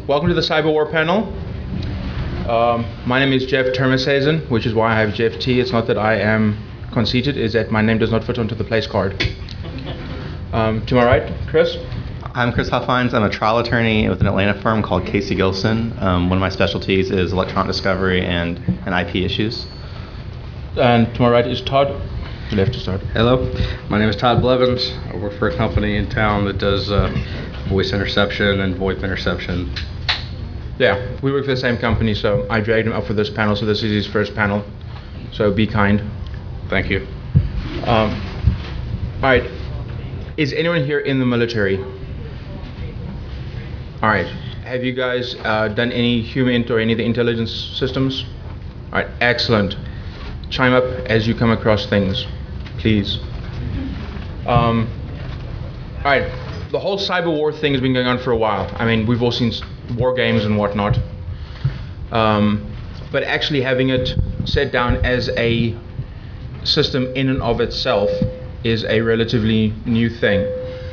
Welcome to the Cyber War panel. My name is Jeff Termeshazen, which is why I have Jeff T. It's not that I am conceited, it's that my name does not fit onto the place card. To my right, Chris. I'm Chris Huffines. I'm a trial attorney with an Atlanta firm called Casey Gilson. One of my specialties is electronic discovery and IP issues. And to my right is Todd. You left to start. Hello, my name is Todd Blevins. I work for a company in town that does voice interception and VoIP interception. Yeah, we work for the same company, so I dragged him up for this panel, so this is his first panel. So be kind. Thank you. All right, is anyone here in the military? All right, have you guys done any HUMINT or any of the intelligence systems? All right, excellent. Chime up as you come across things, please. All right, the whole cyber war thing has been going on for a while. I mean, we've all seen war games and whatnot. But actually having it set down as a system in and of itself is a relatively new thing.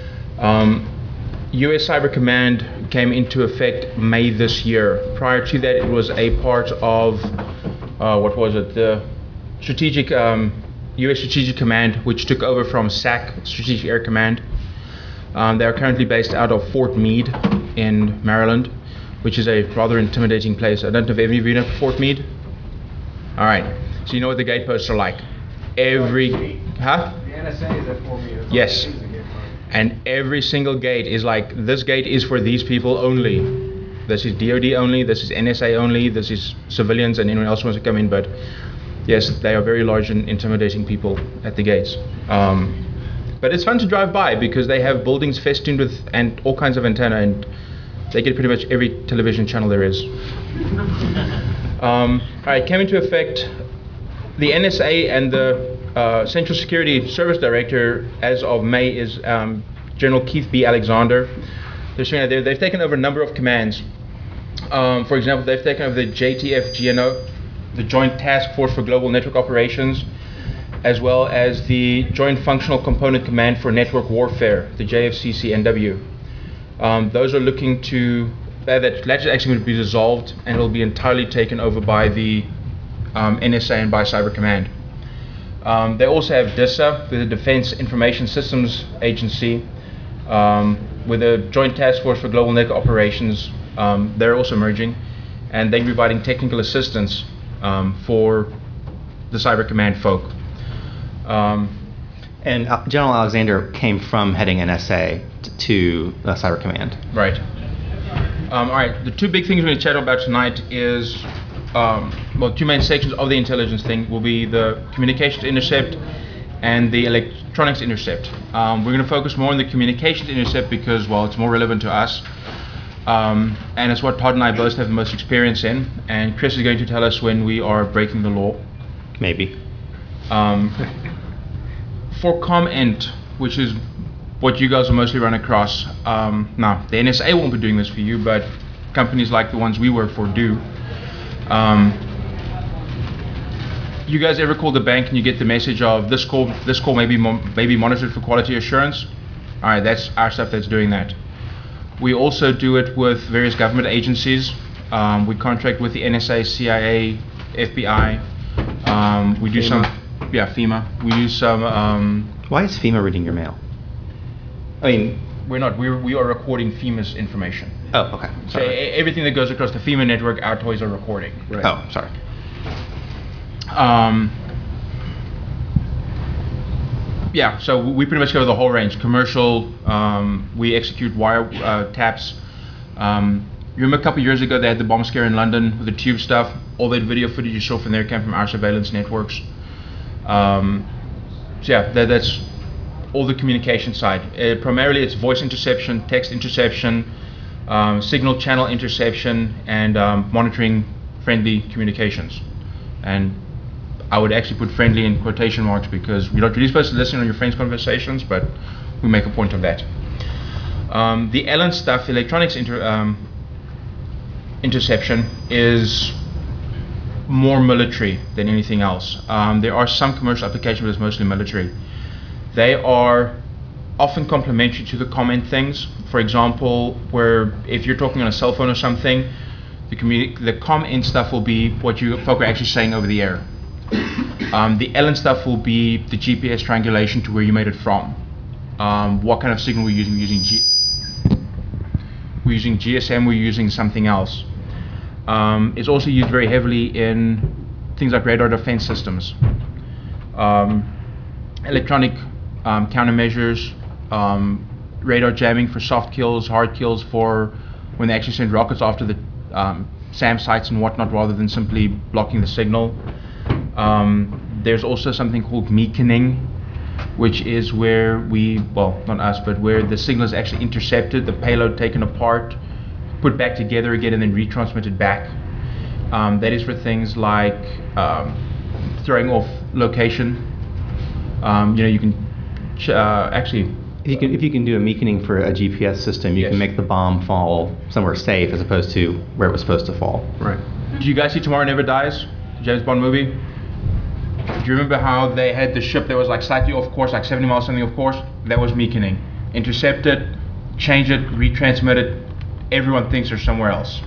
US Cyber Command came into effect May this year. Prior to that, it was a part of, what was it? The Strategic, US Strategic Command, which took over from SAC, Strategic Air Command. They are currently based out of Fort Meade in Maryland, which is a rather intimidating place. I don't know if any of you know Fort Meade? All right, so you know what the gate posts are like. Every, huh? The NSA is at Fort Meade. Yes. And every single gate is like, this gate is for these people only. This is DoD only, this is NSA only, this is civilians and anyone else who wants to come in, but yes, they are very large and intimidating people at the gates. But it's fun to drive by because they have buildings festooned with and all kinds of antenna, and they get pretty much every television channel there is. All right, came into effect. The NSA and the Central Security Service Director as of May is General Keith B. Alexander. They're showing that they've taken over a number of commands. For example, they've taken over the JTF-GNO, the Joint Task Force for Global Network Operations, as well as the Joint Functional Component Command for Network Warfare, the JFCC-NW. Those are looking to, that's actually going to be dissolved and it'll be entirely taken over by the NSA and by Cyber Command. They also have DISA, the Defense Information Systems Agency, with the Joint Task Force for Global Network Operations. They're also merging, and they're providing technical assistance for the Cyber Command folk. And General Alexander came from heading NSA to Cyber Command. Right. All right, the two big things we're going to chat about tonight is, well, two main sections of the intelligence thing will be the communications intercept and the electronics intercept. We're going to focus more on the communications intercept because, well, it's more relevant to us. And it's what Todd and I both have the most experience in. And Chris is going to tell us when we are breaking the law. Maybe. For ComInt, which is what you guys will mostly run across, now the NSA won't be doing this for you, but companies like the ones we work for do. You guys ever call the bank and you get the message of this call may be monitored for quality assurance? All right, that's our stuff that's doing that. We also do it with various government agencies. We contract with the NSA, CIA, FBI. We do some, yeah, FEMA. We do some. Why is FEMA reading your mail? I mean, we're not. We are recording FEMA's information. Oh, okay. Sorry. So everything that goes across the FEMA network, our toys are recording. Right. Oh, sorry. Yeah, so we pretty much cover the whole range. Commercial, we execute wire taps. You remember a couple of years ago they had the bomb scare in London with the tube stuff. All that video footage you saw from there came from our surveillance networks. So yeah, that's all the communication side. Primarily it's voice interception, text interception, signal channel interception, and monitoring friendly communications. And I would actually put friendly in quotation marks because you're not really supposed to listen on your friends' conversations, but we make a point of that. The ELEN stuff, electronics interception, is more military than anything else. There are some commercial applications, but it's mostly military. They are often complementary to the comment things. For example, where if you're talking on a cell phone or something, the com-in stuff will be what you folk are actually saying over the air. The LN stuff will be the GPS triangulation to where you made it from. What kind of signal we're using. We're using GSM, we're using something else. It's also used very heavily in things like radar defense systems. Electronic countermeasures, radar jamming for soft kills, hard kills for when they actually send rockets after the SAM sites and whatnot, rather than simply blocking the signal. There's also something called meakening, which is where not us, but where the signal is actually intercepted, the payload taken apart, put back together again, and then retransmitted back. That is for things like throwing off location. You can actually. If you can do a meakening for a GPS system, you Yes. can make the bomb fall somewhere safe as opposed to where it was supposed to fall. Right. Do you guys see Tomorrow Never Dies, the James Bond movie? Do you remember how they had the ship that was like slightly off course, like 70 miles something off course? That was meakening. Intercept it, change it, retransmit it. Everyone thinks they're somewhere else.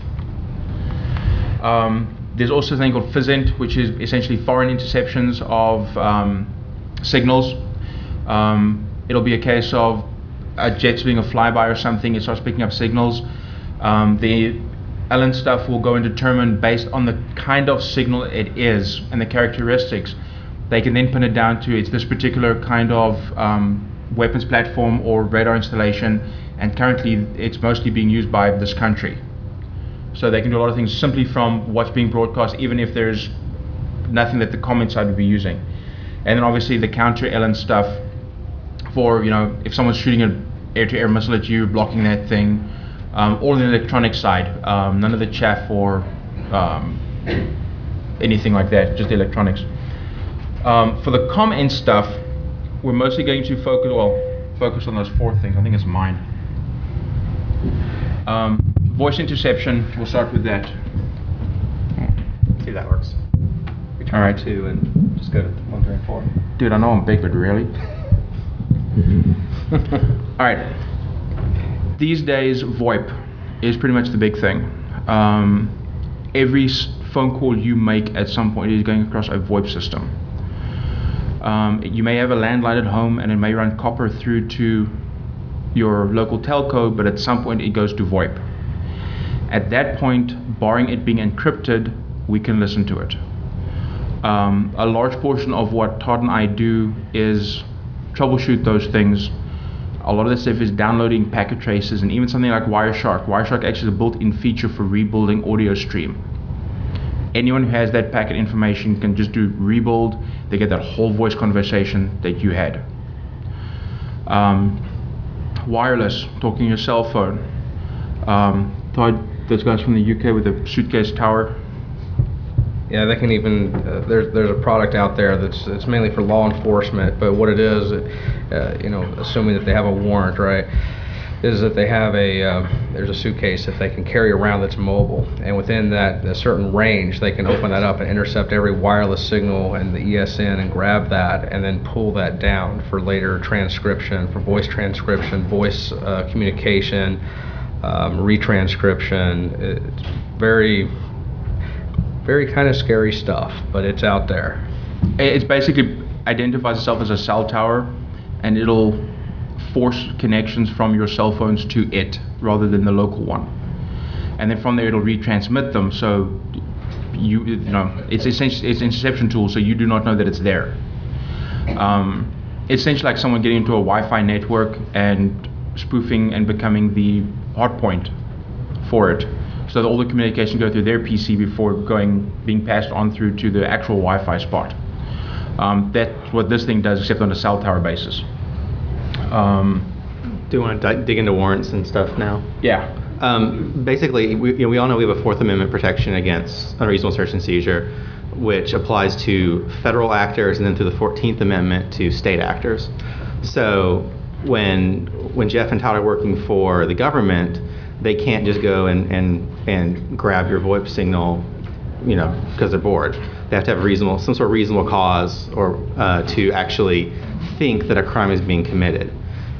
There's also something called FISINT, which is essentially foreign interceptions of signals. It'll be a case of a jet's doing a flyby or something, it starts picking up signals. The LN stuff will go and determine, based on the kind of signal it is and the characteristics, they can then pin it down to it's this particular kind of weapons platform or radar installation, and currently it's mostly being used by this country. So they can do a lot of things simply from what's being broadcast, even if there's nothing that the comment side would be using. And then obviously the counter LN stuff for, if someone's shooting an air-to-air missile at you, blocking that thing, or the electronic side, none of the chaff or anything like that, just the electronics. For the com-end stuff, we're mostly going to focus on those four things. I think it's mine. Voice interception, we'll start with that. See if that works. All right. 2 and just go to 1, 3, and 4. Dude, I know I'm big, but really? All right. These days, VoIP is pretty much the big thing. Every phone call you make at some point is going across a VoIP system. You may have a landline at home and it may run copper through to your local telco, but at some point it goes to VoIP. At that point, barring it being encrypted, we can listen to it. A large portion of what Todd and I do is troubleshoot those things. A lot of this stuff is downloading packet traces, and even something like Wireshark. Wireshark actually is a built-in feature for rebuilding audio stream. Anyone who has that packet information can just do rebuild. They get that whole voice conversation that you had. Wireless, talking to your cell phone. Todd, those guys from the UK with the suitcase tower. Yeah, they can even, there's a product out there it's mainly for law enforcement, but what it is, assuming that they have a warrant, right, is that they have there's a suitcase that they can carry around that's mobile, and within a certain range, they can open that up and intercept every wireless signal and the ESN and grab that and then pull that down for later transcription, for voice transcription, voice communication, retranscription. It's very kind of scary stuff, but it's out there. It's basically identifies itself as a cell tower, and it'll force connections from your cell phones to it rather than the local one. And then from there it'll retransmit them, so it's essentially it's an interception tool, so you do not know that it's there. It's essentially like someone getting into a Wi-Fi network and spoofing and becoming the hotpoint for it, so that all the communication go through their PC before being passed on through to the actual Wi-Fi spot. That's what this thing does, except on a cell tower basis. Do you want to dig into warrants and stuff now? Yeah. Basically, we all know we have a Fourth Amendment protection against unreasonable search and seizure, which applies to federal actors, and then through the 14th Amendment to state actors. So when Jeff and Todd are working for the government, they can't just go and grab your VoIP signal, because they're bored. They have to have some sort of reasonable cause or to actually think that a crime is being committed.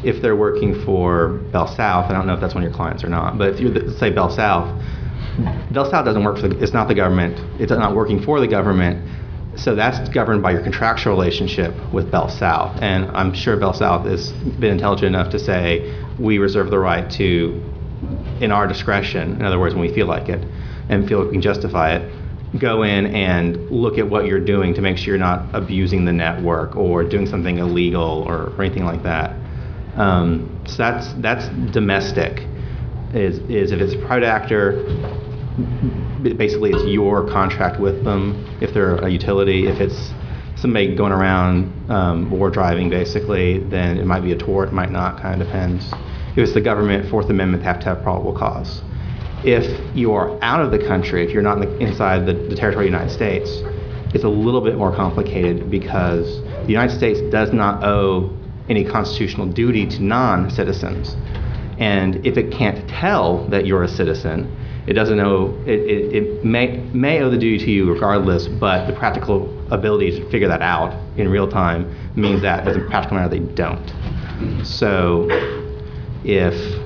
if they're working for Bell South, I don't know if that's one of your clients or not, but if you say Bell South doesn't work for it's not the government, it's not working for the government, so that's governed by your contractual relationship with Bell South. And I'm sure Bell South has been intelligent enough to say, we reserve the right to, in our discretion, in other words, when we feel like it, and feel we can justify it, go in and look at what you're doing to make sure you're not abusing the network or doing something illegal or anything like that. So that's domestic. Is if it's a private actor, basically it's your contract with them. If they're a utility, if it's somebody going around or driving, basically, then it might be a tort, might not, kind of depends. If it's the government, Fourth Amendment, they have to have probable cause. If you are out of the country, if you're not inside the territory of the United States, it's a little bit more complicated because the United States does not owe any constitutional duty to non-citizens. And if it can't tell that you're a citizen, it doesn't owe, it may owe the duty to you regardless, but the practical ability to figure that out in real time means that as a practical matter, they don't. So if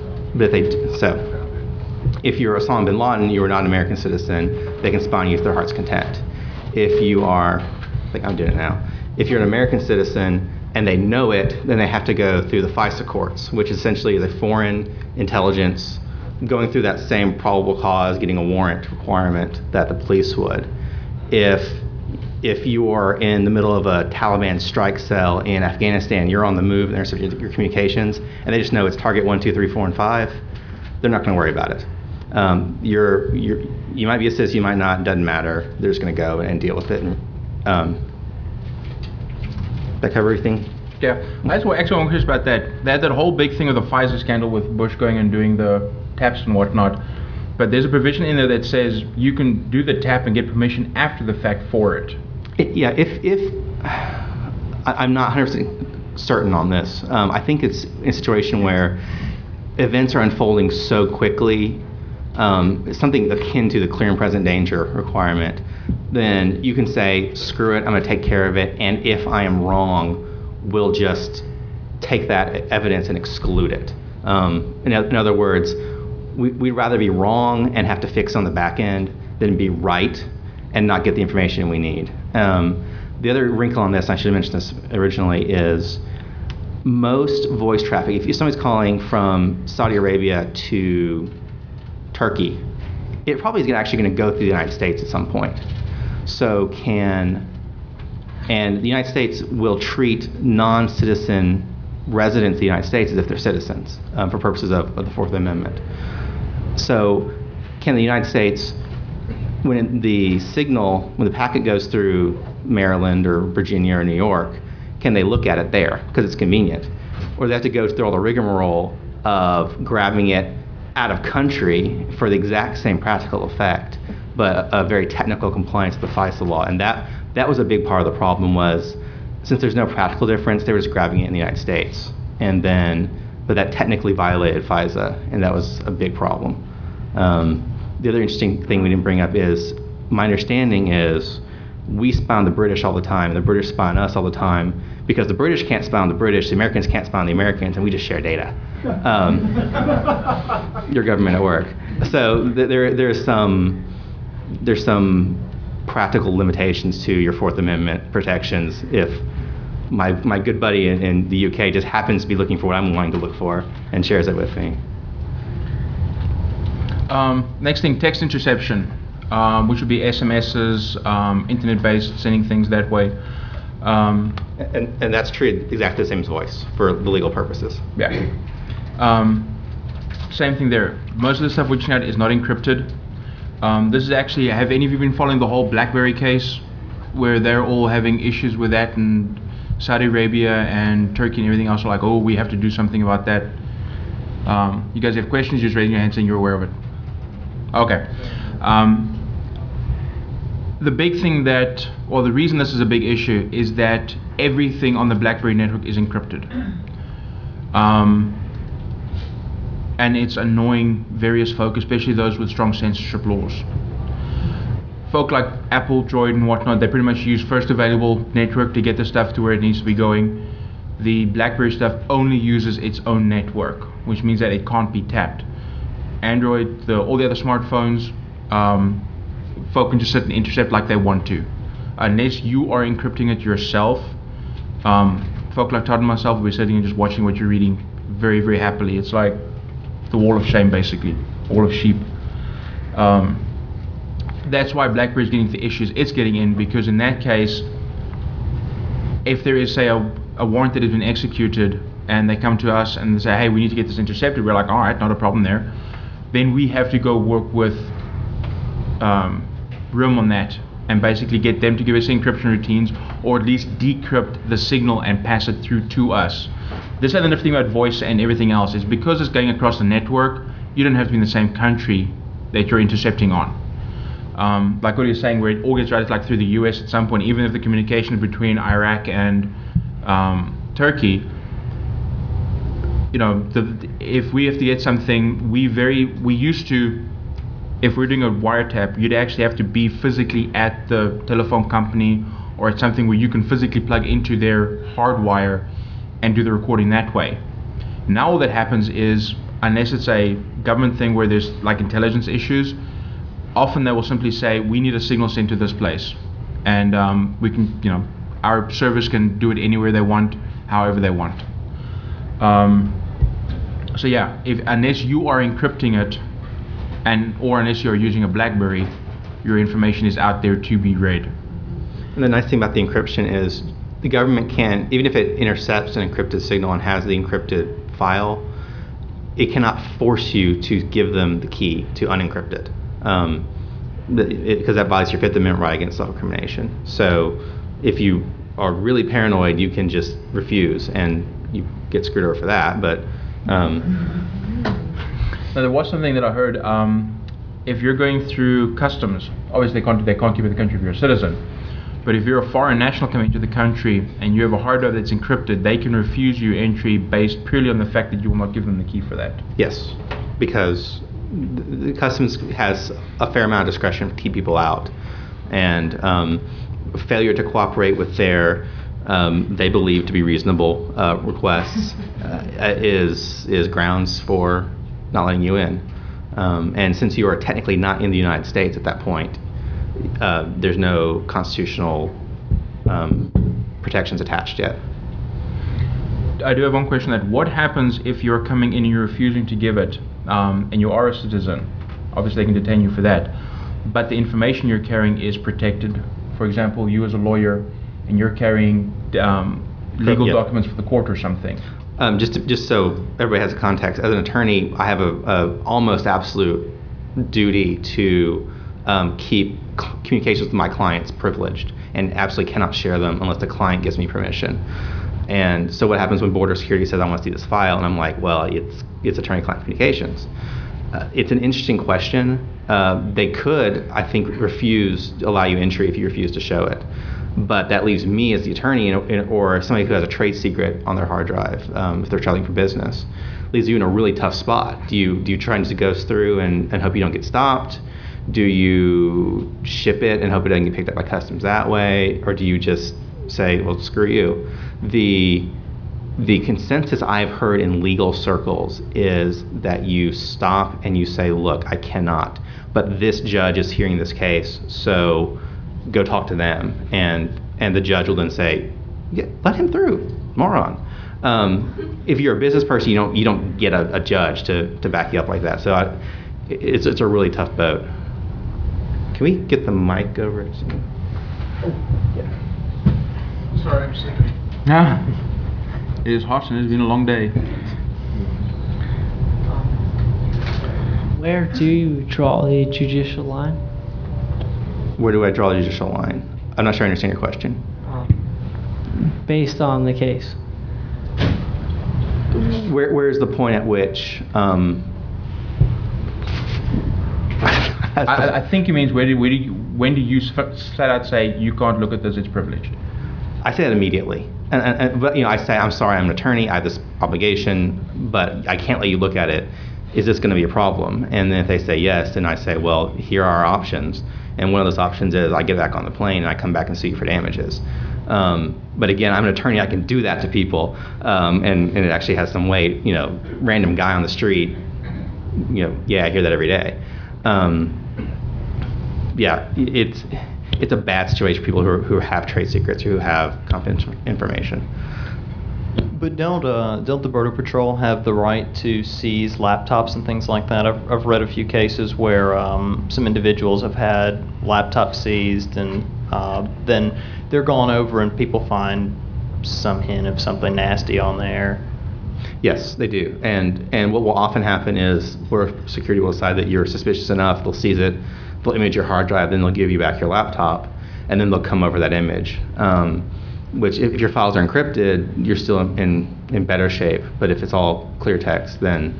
you're Osama bin Laden, you are not an American citizen, they can spy on you to their heart's content. If you are, like I'm doing it now, if you're an American citizen and they know it, then they have to go through the FISA courts, which essentially is a foreign intelligence going through that same probable cause, getting a warrant requirement that the police would. If you are in the middle of a Taliban strike cell in Afghanistan, you're on the move, and they're subject to your communications, and they just know it's target 1, 2, 3, 4, and 5, they're not going to worry about it. You might be a citizen, you might not, it doesn't matter. They're just going to go and deal with it. That cover everything? Yeah, I actually want to curious about that. They had that whole big thing of the FISA scandal with Bush going and doing the taps and whatnot. But there's a provision in there that says you can do the tap and get permission after the fact for it. Yeah, if I'm not 100% certain on this. I think it's a situation where events are unfolding so quickly, something akin to the clear and present danger requirement, then you can say, screw it, I'm going to take care of it, and if I am wrong, we'll just take that evidence and exclude it. In other words, we'd rather be wrong and have to fix on the back end than be right and not get the information we need. The other wrinkle on this, I should have mentioned this originally, is most voice traffic, if somebody's calling from Saudi Arabia to Turkey, it probably is actually going to go through the United States at some point. And the United States will treat non-citizen residents of the United States as if they're citizens for purposes of the Fourth Amendment. So can the United States, when the packet goes through Maryland or Virginia or New York, can they look at it there because it's convenient? Or they have to go through all the rigmarole of grabbing it out of country for the exact same practical effect, but a very technical compliance with the FISA law. And that was a big part of the problem was, since there's no practical difference, they were just grabbing it in the United States. But that technically violated FISA, and that was a big problem. The other interesting thing we didn't bring up is, my understanding is, we spy on the British all the time, and the British spy on us all the time, because the British can't spy on the British, the Americans can't spy on the Americans, and we just share data. Your government at work. So there's some practical limitations to your Fourth Amendment protections if my good buddy in the UK just happens to be looking for what I'm wanting to look for and shares it with me. Next thing, text interception, which would be SMSs, internet-based, sending things that way. And that's treated exactly the same as voice for the legal purposes. Yeah. Same thing there. Most of the stuff we're reaching out is not encrypted. This is actually, have any of you been following the whole BlackBerry case where they're all having issues with that, and Saudi Arabia and Turkey and everything else are like, oh, we have to do something about that. You guys have questions, just raising your hand saying you're aware of it. Okay. The big thing or the reason this is a big issue is that everything on the BlackBerry network is encrypted. And it's annoying various folk, especially those with strong censorship laws. Folk like Apple, Droid, and whatnot, they pretty much use first available network to get the stuff to where it needs to be going. the BlackBerry stuff only uses its own network, which means that it can't be tapped. Android, all the other smartphones, folk can just sit and intercept like they want to. Unless you are encrypting it yourself, folk like Todd and myself will be sitting and just watching what you're reading very, very happily. It's like the wall of shame, basically, wall of sheep. That's why BlackBerry is getting the issues it's getting in, because in that case, if there is, say, a warrant that has been executed and they come to us and they say, hey, we need to get this intercepted, we're like, all right, not a problem there. Then we have to go work with RIM on that and basically get them to give us encryption routines, or at least decrypt the signal and pass it through to us. This is the thing about voice and everything else, is because it's going across the network, you don't have to be in the same country that you're intercepting on. Like what you're saying, where it all gets routed like through the US at some point, even if the communication between Iraq and Turkey, if we have to get something, we used to, if we're doing a wiretap, you'd actually have to be physically at the telephone company or at something where you can physically plug into their hardwire and do the recording that way. Now all that happens is, unless it's a government thing where there's like intelligence issues, often they will simply say, we need a signal sent to this place. And we can, our service can do it anywhere they want, however they want. So yeah, unless you are encrypting it, or unless you're using a BlackBerry, your information is out there to be read. And the nice thing about the encryption is the government can, even if it intercepts an encrypted signal and has the encrypted file, it cannot force you to give them the key to unencrypt it. Because that violates your Fifth Amendment right against self-incrimination. So if you are really paranoid, you can just refuse and you get screwed over for that. But now, there was something that I heard. If you're going through customs, obviously they can't keep you in the country if you're a citizen. But if you're a foreign national coming into the country and you have a hard drive that's encrypted, they can refuse you entry based purely on the fact that you will not give them the key for that. Yes, because the customs has a fair amount of discretion to keep people out, and failure to cooperate with their they believe to be reasonable requests is grounds for not letting you in. And since you are technically not in the United States at that point, there's no constitutional protections attached yet. I do have one question: that what happens if you're coming in and you're refusing to give it, and you are a citizen? Obviously, they can detain you for that, but the information you're carrying is protected. For example, you as a lawyer, and you're carrying legal documents for the court or something. Just so everybody has a context, as an attorney, I have a almost absolute duty to keep communications with my clients privileged, and absolutely cannot share them unless the client gives me permission. And so what happens when Border Security says, I want to see this file? And I'm like, well, it's attorney-client communications. It's an interesting question. They could, I think, allow you entry if you refuse to show it. But that leaves me as the attorney, or somebody who has a trade secret on their hard drive, if they're traveling for business, leaves you in a really tough spot. Do you try and just go through and hope you don't get stopped? Do you ship it and hope it doesn't get picked up by customs that way? Or do you just say, well, screw you? The consensus I've heard in legal circles is that you stop and you say, look, I cannot, but this judge is hearing this case, so go talk to them. And the judge will then say, yeah, let him through, moron. If you're a business person, you don't get a judge to back you up like that. So it's a really tough boat. Can we get the mic over to you? Oh, yeah. Sorry, I'm sleeping. Ah, it is hot and it's been a long day. Where do you draw the judicial line? Where do I draw the judicial line? I'm not sure I understand your question. Based on the case. Where's the point at which? I think it means when do you flat out say you can't look at this, it's privileged? I say that immediately, but I say, I'm sorry, I'm an attorney, I have this obligation, but I can't let you look at it. is this going to be a problem? And then if they say yes, then I say, well, here are our options. And one of those options is I get back on the plane and I come back and sue you for damages. But again, I'm an attorney. I can do that to people, and it actually has some weight. Random guy on the street. Yeah, I hear that every day. It's a bad situation for people who have trade secrets, who have confidential information. But don't the Border Patrol have the right to seize laptops and things like that? I've read a few cases where some individuals have had laptops seized, and then they're gone over and people find some hint of something nasty on there. Yes, they do. And what will often happen is where security will decide that you're suspicious enough, they'll seize it, they'll image your hard drive, then they'll give you back your laptop, and then they'll come over that image. Which, if your files are encrypted, you're still in better shape. But if it's all clear text, then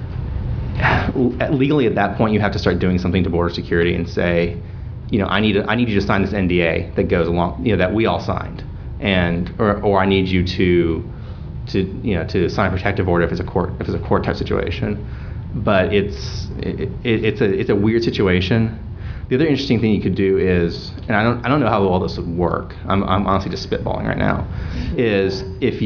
legally at that point you have to start doing something to border security and say, I need you to sign this NDA that goes along, that we all signed, or I need you to sign a protective order if it's a court type situation. But it's a weird situation. The other interesting thing you could do is, and I don't know how well this would work. I'm honestly just spitballing right now. Is if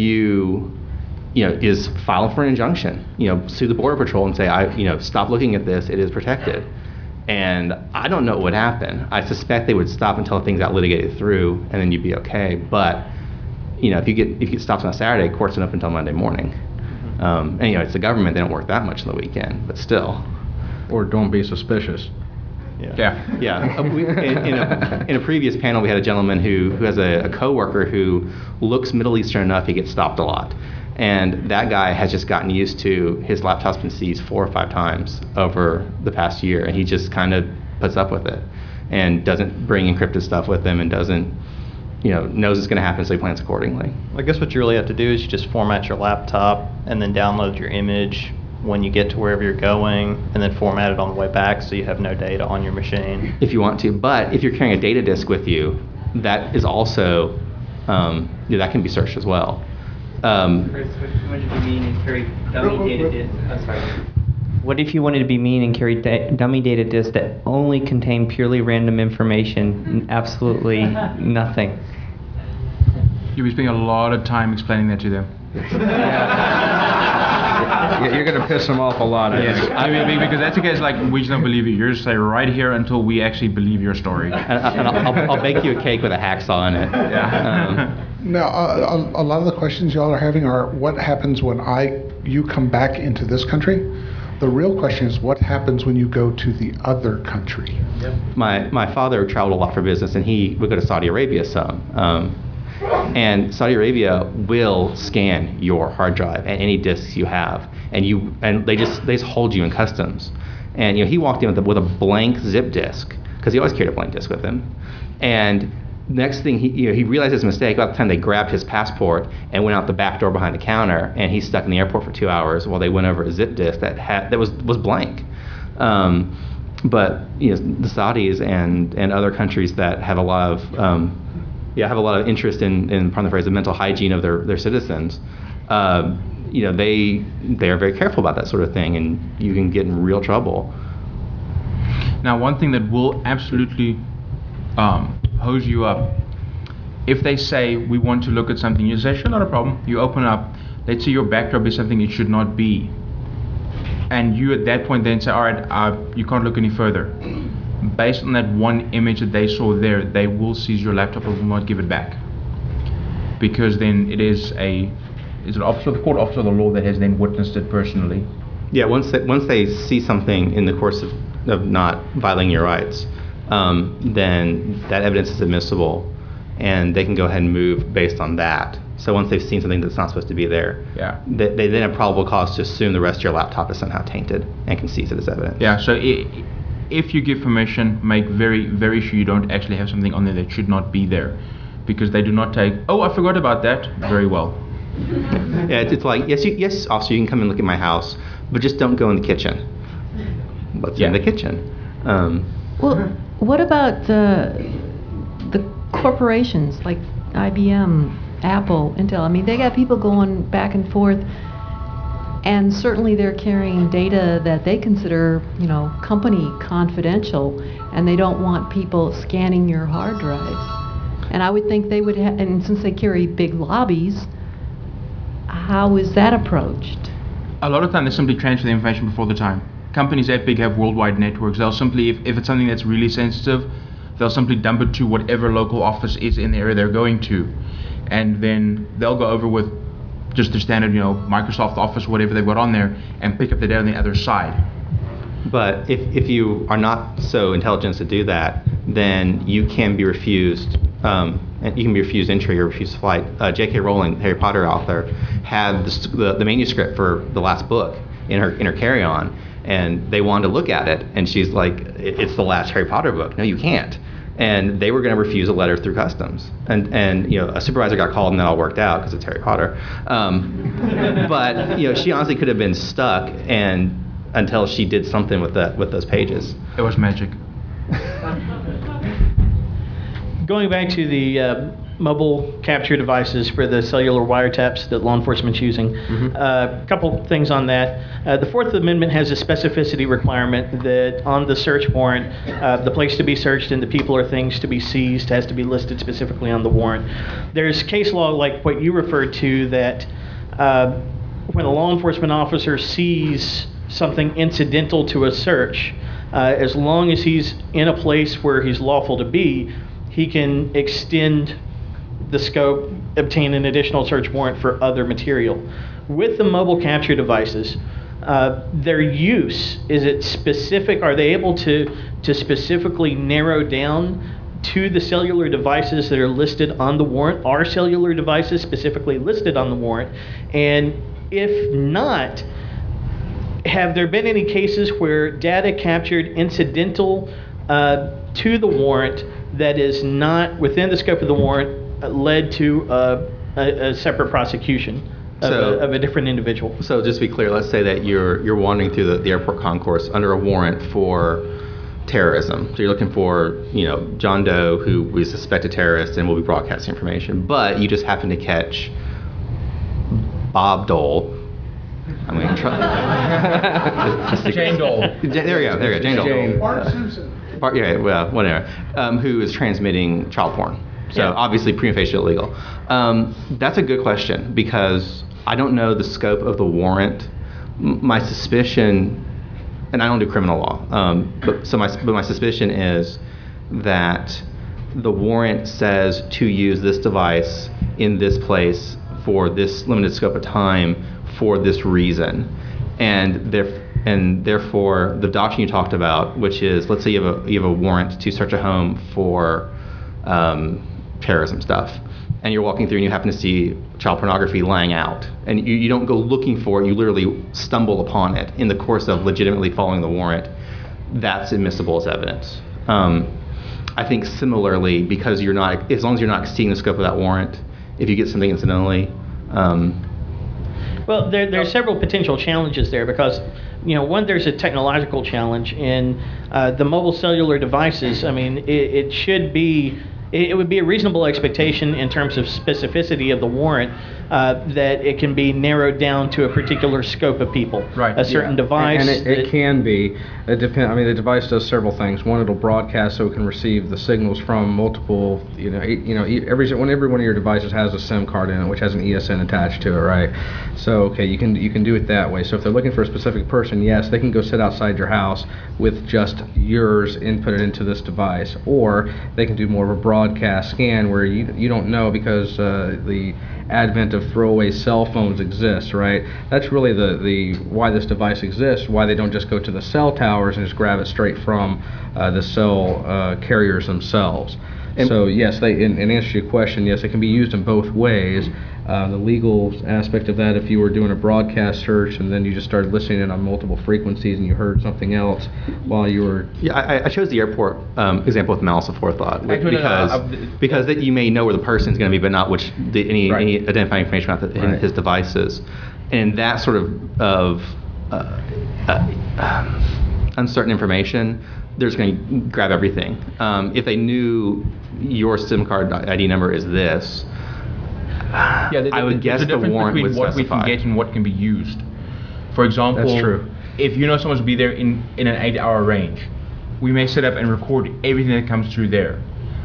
is file for an injunction. Sue the Border Patrol and say, stop looking at this. It is protected. And I don't know what would happen. I suspect they would stop until things got litigated through, and then you'd be okay. But if you get stopped on a Saturday, courts aren't up until Monday morning. And it's the government; they don't work that much on the weekend. But still, Or don't be suspicious. Yeah. In a previous panel, we had a gentleman who has a coworker who looks Middle Eastern enough. He gets stopped a lot, and that guy has just gotten used to his laptop's been seized 4 or 5 times over the past year, and he just kind of puts up with it and doesn't bring encrypted stuff with him and doesn't, knows it's going to happen, so he plans accordingly. I guess what you really have to do is you just format your laptop and then download your image when you get to wherever you're going, and then format it on the way back so you have no data on your machine. If you want to, but if you're carrying a data disk with you, that is also, that can be searched as well. Chris, what if you mean and carry dummy data disks? I'm sorry. What if you wanted to be mean and carry dummy data disks that only contain purely random information, absolutely nothing? You'll be spending a lot of time explaining that to them. You're going to piss them off a lot. Yes, because that's the case. Like, we just don't believe you. You're just stay right here until we actually believe your story. And I'll bake you a cake with a hacksaw in it. Yeah. Now, a lot of the questions y'all are having are what happens when you come back into this country? The real question is what happens when you go to the other country? Yep. My father traveled a lot for business, and he would go to Saudi Arabia some. And Saudi Arabia will scan your hard drive and any disks you have, and they just hold you in customs. And he walked in with a blank zip disk, because he always carried a blank disk with him. And next thing he realized his mistake. About the time they grabbed his passport and went out the back door behind the counter, and he's stuck in the airport for 2 hours while they went over a zip disk that was blank. But the Saudis and other countries that have a lot of have a lot of interest in pardon the phrase, the mental hygiene of their citizens. They are very careful about that sort of thing, and you can get in real trouble. Now, one thing that will absolutely hose you up, if they say we want to look at something, you say sure, not a problem. You open up. Let's say your backdrop is something it should not be, and you at that point then say, all right, you can't look any further. Based on that one image that they saw there, they will seize your laptop and will not give it back, because then is an officer of the court, officer of the law that has then witnessed it personally. Yeah, once they see something in the course of not violating your rights, then that evidence is admissible, and they can go ahead and move based on that. So once they've seen something that's not supposed to be there, they then have probable cause to assume the rest of your laptop is somehow tainted and can seize it as evidence. Yeah, so if you give permission, make very, very sure you don't actually have something on there that should not be there, because they do not take, oh, I forgot about that, very well. Yeah, it's like, yes, officer, you can come and look at my house, but just don't go in the kitchen. What's in the kitchen? Well, what about the corporations like IBM, Apple, Intel? I mean, they got people going back and forth, And certainly they're carrying data that they consider, company confidential, and they don't want people scanning your hard drives. And I would think they would have, and since they carry big lobbies, how is that approached? A lot of time they simply transfer the information before the time. Companies that big have worldwide networks. They'll simply, if it's something that's really sensitive, they'll simply dump it to whatever local office is in the area they're going to. And then they'll go over with just the standard, Microsoft Office, whatever they've got on there, and pick up the data on the other side. But if you are not so intelligent to do that, then you can be refused. And you can be refused entry or refused flight. J.K. Rowling, Harry Potter author, had the manuscript for the last book in her carry-on, and they wanted to look at it, and she's like, "It's the last Harry Potter book. No, you can't." And they were going to refuse a letter through customs, and a supervisor got called, and that all worked out because it's Harry Potter. But she honestly could have been stuck until she did something with those pages. It was magic. Going back to the mobile capture devices for the cellular wiretaps that law enforcement's using, a couple things on that. The Fourth Amendment has a specificity requirement that on the search warrant, the place to be searched and the people or things to be seized has to be listed specifically on the warrant. There's case law like what you referred to that when a law enforcement officer sees something incidental to a search, as long as he's in a place where he's lawful to be, he can extend the scope, obtain an additional search warrant for other material. With the mobile capture devices, their use, is it specific? Are they able to specifically narrow down to the cellular devices that are listed on the warrant? Are cellular devices specifically listed on the warrant? And if not, have there been any cases where data captured incidental to the warrant that is not within the scope of the warrant led to a separate prosecution of a different individual? So just to be clear, let's say that you're wandering through the airport concourse under a warrant for terrorism. So you're looking for, John Doe, who we suspect a terrorist and will be broadcasting information, but you just happen to catch Bob Dole. I'm going to try. Jane Dole. There we go. Jane Dole. Bart Simpson. Yeah, well, whatever. Who is transmitting child porn. So obviously prima facie illegal. That's a good question because I don't know the scope of the warrant. My suspicion, and I don't do criminal law, but my suspicion is that the warrant says to use this device in this place for this limited scope of time for this reason, and therefore the doctrine you talked about, which is, let's say you have a warrant to search a home for terrorism stuff, and you're walking through and you happen to see child pornography lying out, and you don't go looking for it, you literally stumble upon it in the course of legitimately following the warrant, that's admissible as evidence. I think similarly, because as long as you're not exceeding the scope of that warrant, if you get something incidentally. Well, there's several potential challenges there because, one, there's a technological challenge in the mobile cellular devices. I mean, it would be a reasonable expectation in terms of specificity of the warrant that it can be narrowed down to a particular scope of people. Right. A certain device. And it can be. It depends. I mean, the device does several things. One, it'll broadcast so it can receive the signals from multiple. Every one of your devices has a SIM card in it, which has an ESN attached to it, right? So you can do it that way. So if they're looking for a specific person, yes, they can go sit outside your house with just yours inputted into this device, or they can do more of a broadcast scan where you don't know because the advent of throwaway cell phones exists, right? That's really the why this device exists, why they don't just go to the cell towers and just grab it straight from the cell carriers themselves. So yes, in answer to your question, yes, it can be used in both ways. The legal aspect of that, if you were doing a broadcast search and then you just started listening in on multiple frequencies and you heard something else while you were... Yeah, I chose the airport example with malice aforethought because that you may know where the person's going to be, but not any identifying information about his devices. And that sort of uncertain information, they're just going to grab everything. If they knew your SIM card ID number is this, I would guess the warrant would specify. What we can get and what can be used. For example, That's true. if you know someone's be there in an 8-hour range, we may set up and record everything that comes through there.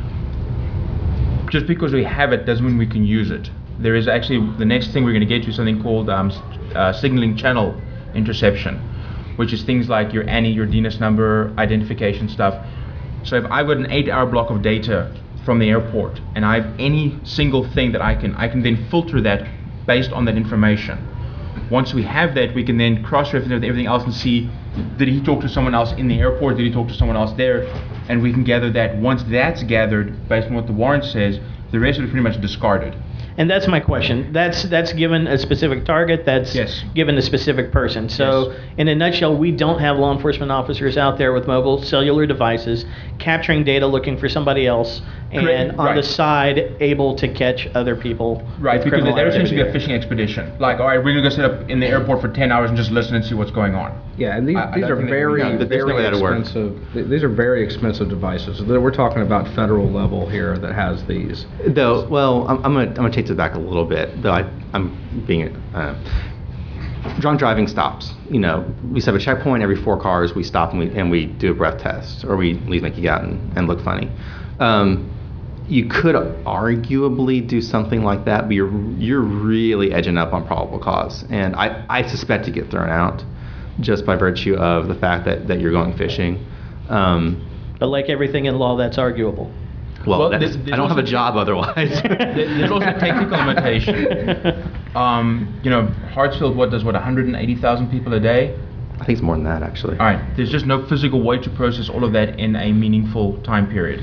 Just because we have it doesn't mean we can use it. There is actually, the next thing we're going to get to is something called signaling channel interception, which is things like your ANI, your DNS number, identification stuff. So if I've got an 8-hour block of data from the airport and I have any single thing that I can then filter that based on that information. Once we have that, we can then cross-reference with everything else and see, did he talk to someone else in the airport? Did he talk to someone else there? And we can gather that. Once that's gathered, based on what the warrant says, the rest is pretty much discarded. And that's my question. That's given a specific target. That's Yes. given a specific person. So, Yes. in a nutshell, we don't have law enforcement officers out there with mobile cellular devices capturing data, looking for somebody else, and Correct. on the Right. side able to catch other people. Right, with because criminal that would essentially be a activity. fishing expedition. Like, all right, we're gonna go set up in the airport for 10 hours and just listen and see what's going on. Yeah, and these I are don't think very, no, there's no way very that'll work. expensive. These are very expensive devices. We're talking about federal level here that has these. Though, well, I'm gonna take this back a little bit. Though I'm being drunk driving stops. You know, we set up a checkpoint every 4 cars. We stop and we do a breath test, or we at least make you go out and look funny. You could arguably do something like that, but you're really edging up on probable cause, and I suspect you get thrown out just by virtue of the fact that you're going fishing. But like everything in law, that's arguable. Well, there's I don't have a also- job otherwise. There's also a technical limitation. You know, Hartsfield, does 180,000 people a day? I think it's more than that, actually. All right, there's just no physical way to process all of that in a meaningful time period.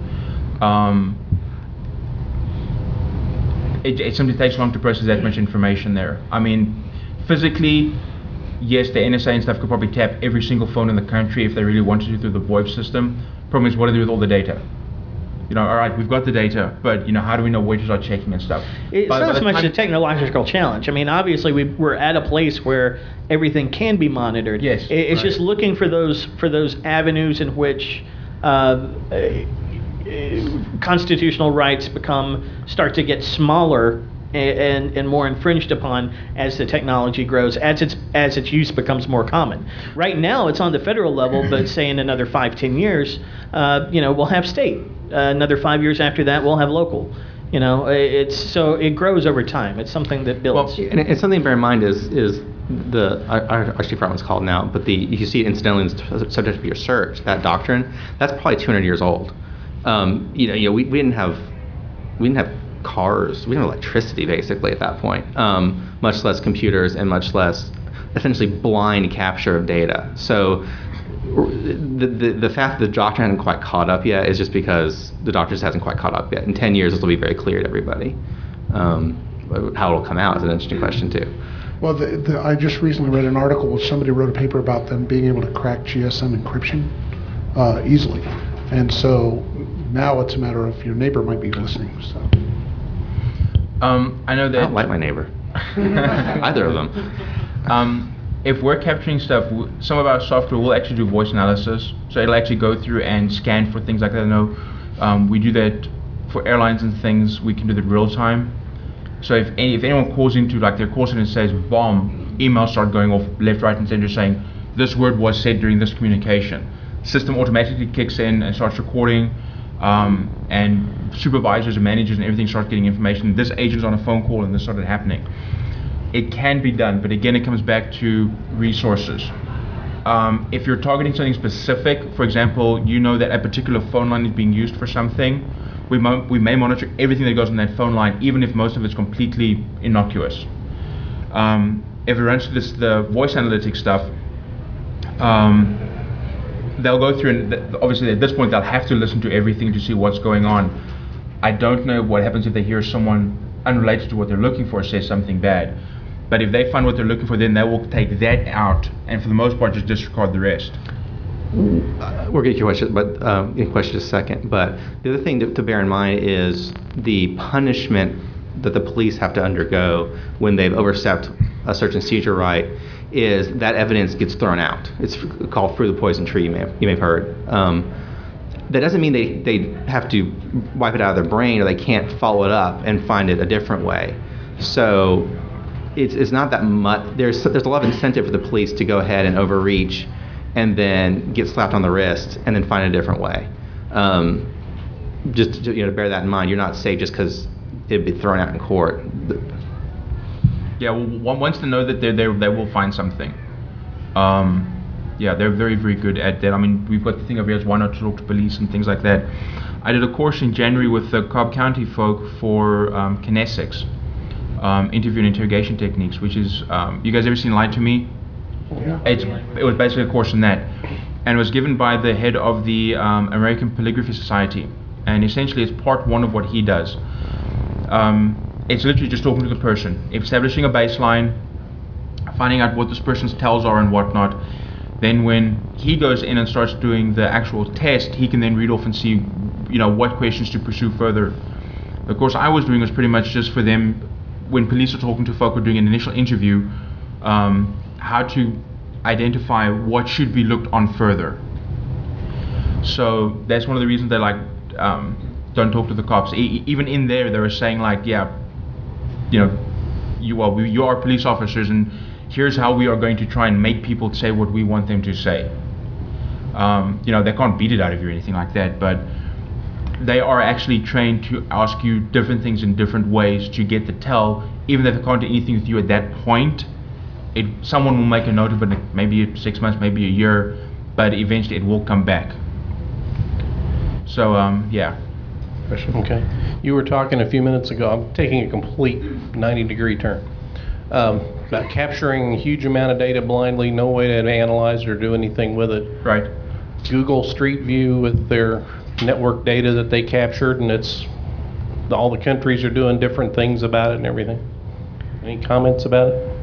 It simply takes long to process that much information there. I mean, physically, yes, the NSA and stuff could probably tap every single phone in the country if they really wanted to through the VoIP system. Problem is, what do they do with all the data? You know, all right, we've got the data, but you know, how do we know where to start checking and stuff? It's By not the so much time- a technological challenge. I mean, obviously, we're at a place where everything can be monitored. Yes, It's right. just looking for those avenues in which constitutional rights start to get smaller and more infringed upon as the technology grows, as its use becomes more common. Right now, it's on the federal level, but say in another 5-10 years, we'll have state. Another 5 years after that, we'll have local. You know, it grows over time. It's something that builds. And something to bear in mind is our chief department's called now, but you see it incidentally subject to your search. That doctrine, that's probably 200 years old. We didn't have cars, we didn't have electricity basically at that point, much less computers and much less essentially blind capture of data. So the fact that the doctrine hasn't quite caught up yet is just because the doctrine just hasn't quite caught up yet. In 10 years, this will be very clear to everybody. How it'll come out is an interesting question too. Well, I just recently read an article where somebody wrote a paper about them being able to crack GSM encryption easily. And so now it's a matter of your neighbor might be listening. So. I know I that don't like my neighbor. Either of them. if we're capturing stuff, some of our software will actually do voice analysis. So it'll actually go through and scan for things like that. I know we do that for airlines and things. We can do that real time. So if anyone calls into like their call center and says bomb, emails start going off left, right, and center saying this word was said during this communication. System automatically kicks in and starts recording, and supervisors and managers and everything start getting information. This agent's on a phone call and this started happening. It can be done, but again, it comes back to resources. If you're targeting something specific, for example, you know that a particular phone line is being used for something, we may monitor everything that goes on that phone line, even if most of it's completely innocuous. If it runs to the voice analytics stuff, they'll go through and obviously at this point they'll have to listen to everything to see what's going on. I don't know what happens if they hear someone unrelated to what they're looking for say something bad. But if they find what they're looking for, then they will take that out and for the most part just disregard the rest. We'll get your question, but in question in a second. But the other thing to bear in mind is the punishment that the police have to undergo when they've overstepped a search and seizure right is that evidence gets thrown out. It's called fruit of the poison tree, you may have heard. That doesn't mean they have to wipe it out of their brain or they can't follow it up and find it a different way. So it's not that much. There's a lot of incentive for the police to go ahead and overreach, and then get slapped on the wrist, and then find a different way. Just to, to bear that in mind, you're not safe just because it'd be thrown out in court. Yeah, well, once they know that they will find something. Yeah, they're very, very good at that. I mean, we've got the thing of here's why not to talk to police and things like that. I did a course in January with the Cobb County folk for kinesics, interview and interrogation techniques, which is, you guys ever seen Lie to Me? Yeah. It was basically a course in that. And it was given by the head of the American Polygraphy Society. And essentially it's part one of what he does. It's literally just talking to the person, establishing a baseline, finding out what this person's tells are and whatnot. Then when he goes in and starts doing the actual test, he can then read off and see, what questions to pursue further. The course I was doing was pretty much just for them, when police are talking to folk or doing an initial interview, how to identify what should be looked on further. So that's one of the reasons they don't talk to the cops. Even in there, they were saying you are police officers, and here's how we are going to try and make people say what we want them to say. They can't beat it out of you or anything like that, but they are actually trained to ask you different things in different ways to get the tell, even if they can't do anything with you at that point. Someone will make a note of it, maybe 6 months, maybe a year, but eventually it will come back. So, yeah. Okay. You were talking a few minutes ago, I'm taking a complete 90-degree turn, about capturing a huge amount of data blindly, no way to analyze it or do anything with it. Right. Google Street View with their network data that they captured, and it's all the countries are doing different things about it and everything. Any comments about it?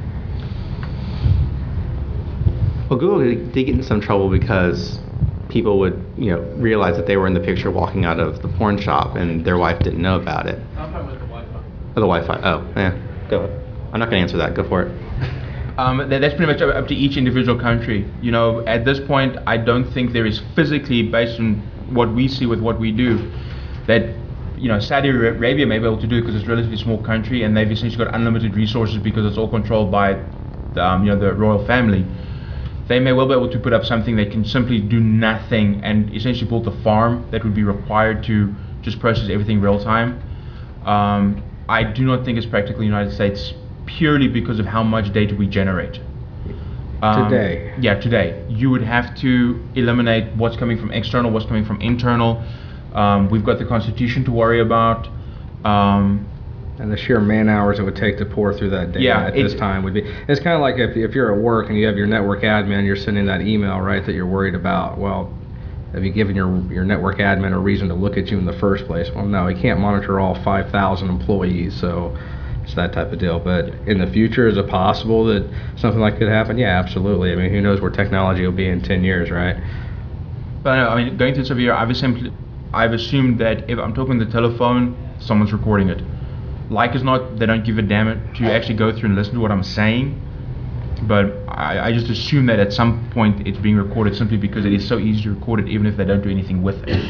Well, Google did get in some trouble because people would, realize that they were in the picture walking out of the porn shop, and their wife didn't know about it. I'm talking about the Wi-Fi. Oh, the Wi-Fi. Oh, yeah. Go ahead. I'm not going to answer that. Go for it. That's pretty much up to each individual country. At this point, I don't think there is physically, based on what we see with what we do, that Saudi Arabia may be able to do it because it's a relatively small country, and they've essentially got unlimited resources because it's all controlled by the royal family. They may well be able to put up something that can simply do nothing and essentially build the farm that would be required to just process everything real time. I do not think it's practical in the United States purely because of how much data we generate. Today. Yeah, today. You would have to eliminate what's coming from external, what's coming from internal. We've got the Constitution to worry about. And the sheer man hours it would take to pour through that data at this time would be. It's kind of like if you're at work and you have your network admin, you're sending that email, right, that you're worried about. Well, have you given your network admin a reason to look at you in the first place? Well, no, he can't monitor all 5,000 employees, so it's that type of deal. But in the future, is it possible that something like that could happen? Yeah, absolutely. I mean, who knows where technology will be in 10 years, right? But I mean, going through this over here, I've assumed that if I'm talking on the telephone, someone's recording it. Like as not, they don't give a damn it to actually go through and listen to what I'm saying. But I just assume that at some point it's being recorded simply because it is so easy to record it, even if they don't do anything with it.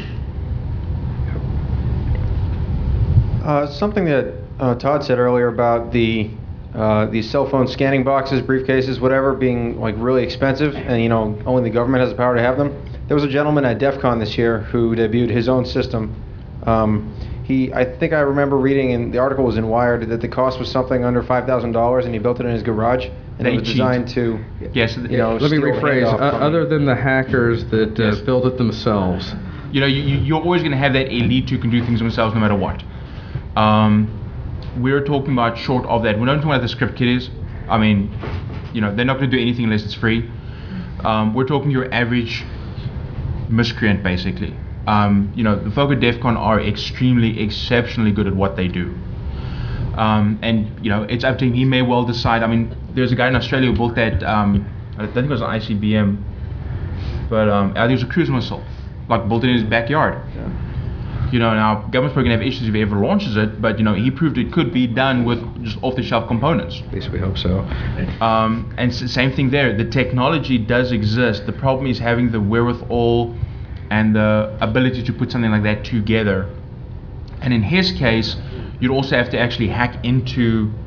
Something that Todd said earlier about these cell phone scanning boxes, briefcases, whatever, being really expensive, and only the government has the power to have them. There was a gentleman at DEF CON this year who debuted his own system. I think I remember reading, and the article was in Wired, that the cost was something under $5,000, and he built it in his garage, and it was designed to, yes. Let me rephrase. Other than the hackers that built it themselves, you're always going to have that elite who can do things themselves no matter what. We're talking about short of that. We're not talking about the script kiddies. I mean, they're not going to do anything unless it's free. We're talking your average miscreant, basically. The folk at DEF CON are exceptionally good at what they do. And it's up to him. He may well decide. I mean, there's a guy in Australia who built that, I think it was an ICBM, but I think it was a cruise missile, built it in his backyard. Yeah. Now government's probably gonna have issues if he ever launches it, but he proved it could be done with just off-the-shelf components. At least we hope so. And same thing there. The technology does exist. The problem is having the wherewithal and the ability to put something like that together. And in his case, you'd also have to actually hack into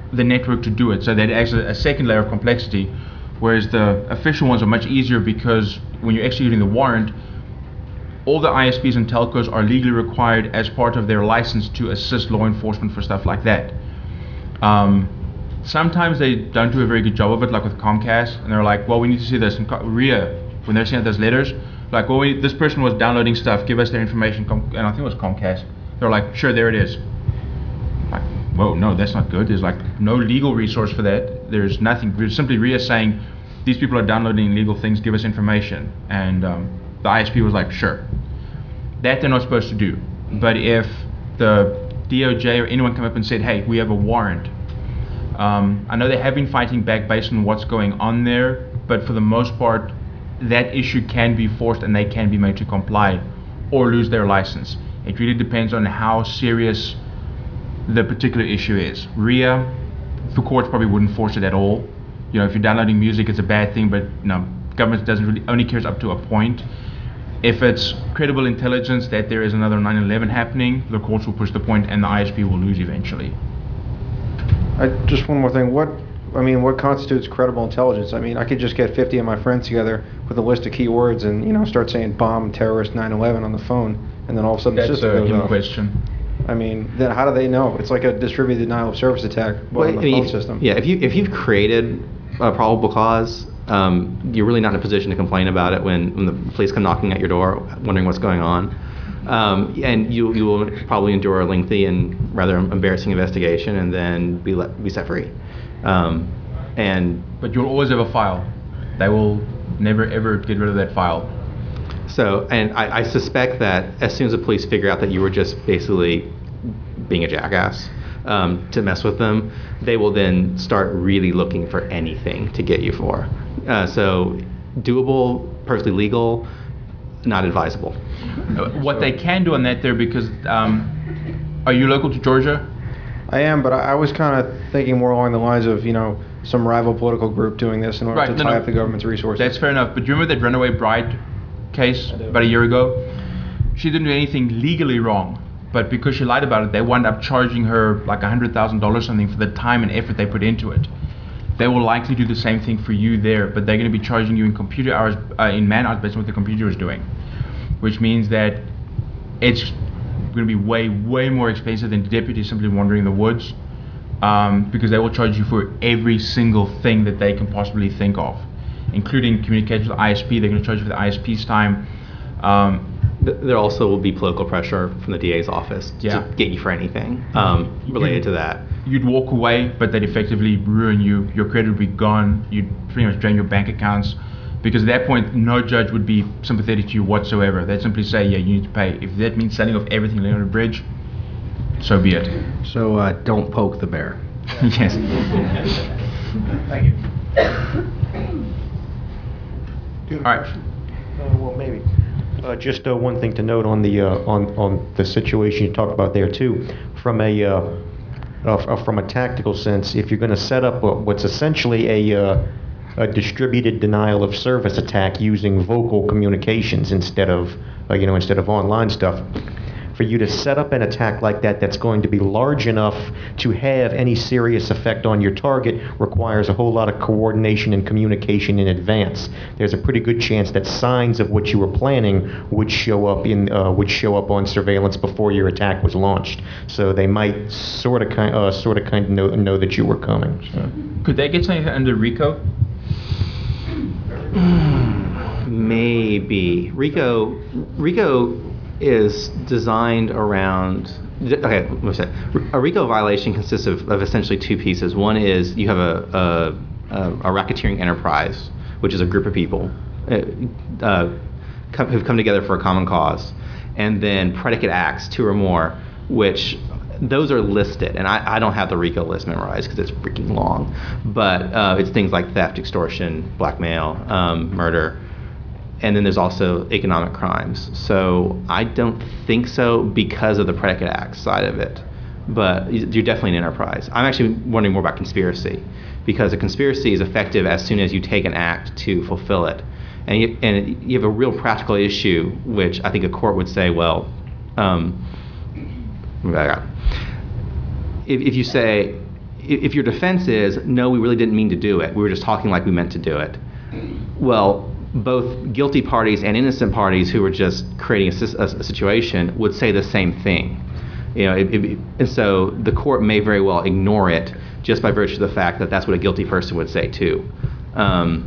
the network to do it. So that adds a second layer of complexity, whereas the official ones are much easier because when you're executing the warrant, all the ISPs and telcos are legally required as part of their license to assist law enforcement for stuff like that. Sometimes they don't do a very good job of it, like with Comcast, and they're like, well, we need to see this. And RIA, when they're sending out those letters, like, well, this person was downloading stuff, give us their information, and I think it was Comcast. They're like, sure, there it is. Like, whoa, no, that's not good. There's like no legal resource for that. There's nothing. We're simply RIA saying, these people are downloading illegal things, give us information. And the ISP was like, sure. That they're not supposed to do. But if the DOJ or anyone come up and said, hey, we have a warrant, I know they have been fighting back based on what's going on there, but for the most part, that issue can be forced and they can be made to comply or lose their license. It really depends on how serious the particular issue is. RIA, the courts probably wouldn't force it at all. You know, if you're downloading music, it's a bad thing, but no, government doesn't really, only cares up to a point. If it's credible intelligence that there is another 9/11 happening, the courts will push the point and the ISP will lose eventually. Just one more thing. What constitutes credible intelligence? I mean, I could just get 50 of my friends together with a list of keywords and, you know, start saying bomb, terrorist, 9/11 on the phone, and then all of a sudden the system goes off. Question. I mean, then how do they know? It's like a distributed denial of service attack on the phone system. Yeah, if you've created a probable cause, you're really not in a position to complain about it when the police come knocking at your door, wondering what's going on. And you will probably endure a lengthy and rather embarrassing investigation and then be set free. But you'll always have a file. They will never ever get rid of that file. So, and I suspect that as soon as the police figure out that you were just basically being a jackass to mess with them, they will then start really looking for anything to get you for. So, doable, perfectly legal, not advisable. What they can do on that there, because are you local to Georgia? I am, but I was kind of thinking more along the lines of, you know, some rival political group doing this in order to tie up the government's resources. That's fair enough. But do you remember that runaway bride case about a year ago? She didn't do anything legally wrong, but because she lied about it, they wound up charging her like $100,000 something for the time and effort they put into it. They will likely do the same thing for you there, but they're going to be charging you in computer hours, in man hours based on what the computer is doing, which means that it's going to be way, way more expensive than deputies simply wandering the woods, because they will charge you for every single thing that they can possibly think of, including communication with the ISP. They're going to charge you for the ISP's time. There also will be political pressure from the DA's office to get you for anything related to that. You'd walk away, but they'd effectively ruin you. Your credit would be gone. You'd pretty much drain your bank accounts, because at that point, no judge would be sympathetic to you whatsoever. They'd simply say, yeah, you need to pay. If that means selling off everything laying on a bridge, so be it. So don't poke the bear. Yes. Thank you. All right. Well, maybe. Just one thing to note on the situation you talked about there too, from a tactical sense, if you're going to set up what's essentially a distributed denial of service attack using vocal communications instead of online stuff, for you to set up an attack like that that's going to be large enough to have any serious effect on your target requires a whole lot of coordination and communication in advance. There's a pretty good chance that signs of what you were planning would show up on surveillance before your attack was launched. So they might sort of know that you were coming. So. Could they get something under RICO? Maybe. RICO is designed around, okay, let's say, a RICO violation consists of essentially two pieces. One is you have a racketeering enterprise, which is a group of people who've come together for a common cause, and then predicate acts, two or more, which those are listed, and I don't have the RICO list memorized because it's freaking long, but it's things like theft, extortion, blackmail, murder, and then there's also economic crimes. So I don't think so because of the predicate acts side of it, but you're definitely an enterprise. I'm actually wondering more about conspiracy, because a conspiracy is effective as soon as you take an act to fulfill it, and you have a real practical issue, which I think a court would say, well, if you say if your defense is, no, we really didn't mean to do it, we were just talking like we meant to do it, well, both guilty parties and innocent parties who were just creating a situation would say the same thing. And so the court may very well ignore it just by virtue of the fact that that's what a guilty person would say too. And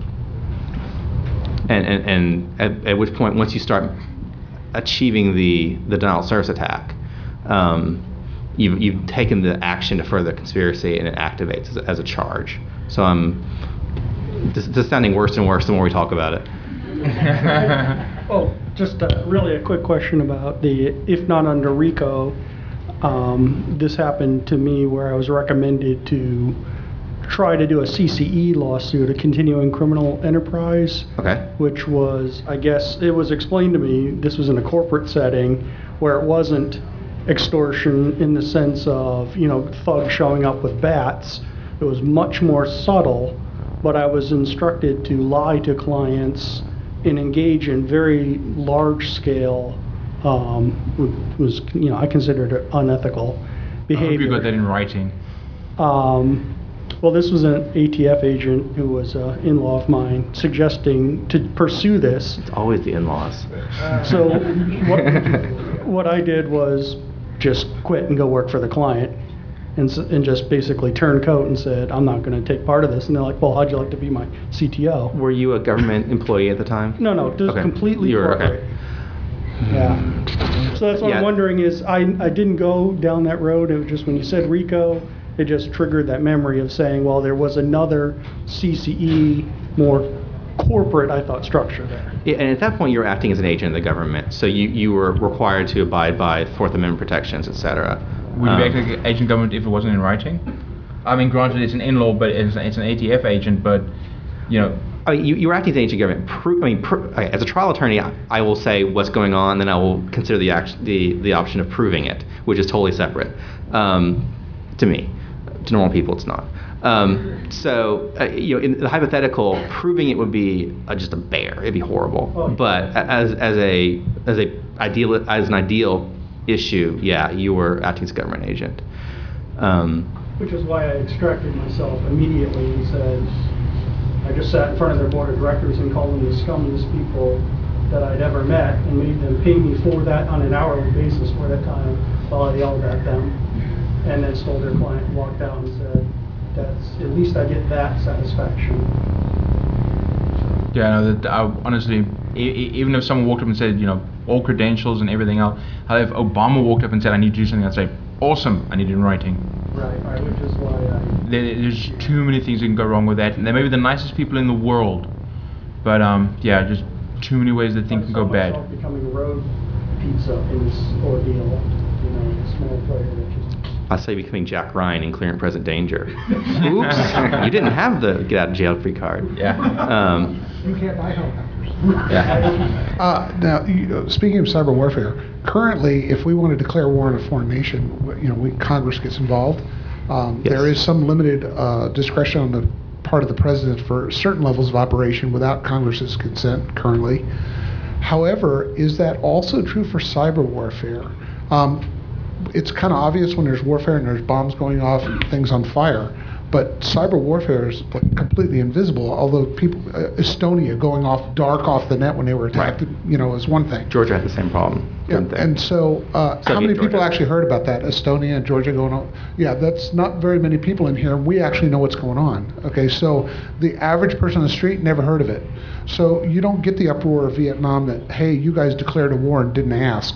at which point, once you start achieving the denial of service attack, you've taken the action to further conspiracy, and it activates as a charge. So this is sounding worse and worse the more we talk about it. Oh, just really a quick question about the, if not under RICO, this happened to me where I was recommended to try to do a CCE lawsuit, a continuing criminal enterprise. Okay. Which was, I guess, it was explained to me, this was in a corporate setting where it wasn't extortion in the sense of, thugs showing up with bats. It was much more subtle, but I was instructed to lie to clients and engage in very large scale, I considered it unethical behavior. I hope you got that in writing. Well, this was an ATF agent who was an in-law of mine suggesting to pursue this. It's always the in-laws. So what I did was just quit and go work for the client and just basically turncoat and said, I'm not going to take part of this. And they're like, well, how'd you like to be my CTO? Were you a government employee at the time? No, just completely you were, corporate. okay. Yeah. So that's what I'm wondering is I didn't go down that road. It was just when you said RICO, it just triggered that memory of saying, well, there was another CCE, more corporate, I thought, structure there. Yeah, and at that point, you were acting as an agent of the government, so you were required to abide by Fourth Amendment protections, et cetera. Would you be acting as agent of government if it wasn't in writing? I mean, granted, it's an in-law, but it's an ATF agent, but, I mean, you were acting as an agent of government. As a trial attorney, I will say what's going on, then I will consider the option of proving it, which is totally separate to me. To normal people, it's not. In the hypothetical, proving it would be just a bear. It'd be horrible. But as an ideal issue, yeah, you were acting as a government agent. Which is why I extracted myself immediately and said, I just sat in front of their board of directors and called them the scummiest people that I'd ever met and made them pay me for that on an hourly basis for that time while I yelled at them. And then stole their client and walked out and said, "That's at least I get that satisfaction." Yeah, no, honestly, even if someone walked up and said, all credentials and everything else, if Obama walked up and said, I need to do something, I'd say, awesome, I need it in writing. Right, which is why There's too many things that can go wrong with that. And they may be the nicest people in the world, but just too many ways that things can go bad. I saw myself becoming road pizza in this ordeal, a small player that just... I saw you becoming Jack Ryan in Clear and Present Danger. Oops, you didn't have the get out of jail free card. Yeah. You can't buy helicopters. Yeah. Now, speaking of cyber warfare, currently, if we want to declare war on a foreign nation, Congress gets involved. Yes. There is some limited discretion on the part of the president for certain levels of operation without Congress's consent currently. However, is that also true for cyber warfare? It's kind of obvious when there's warfare and there's bombs going off and things on fire, but cyber warfare is completely invisible. Although Estonia going off dark off the net when they were attacked, is one thing. Georgia had the same problem. Yeah, and so how many people actually heard about that? Estonia and Georgia going on? Yeah, that's not very many people in here. We actually know what's going on. Okay, so the average person on the street never heard of it. So you don't get the uproar of Vietnam that, hey, you guys declared a war and didn't ask.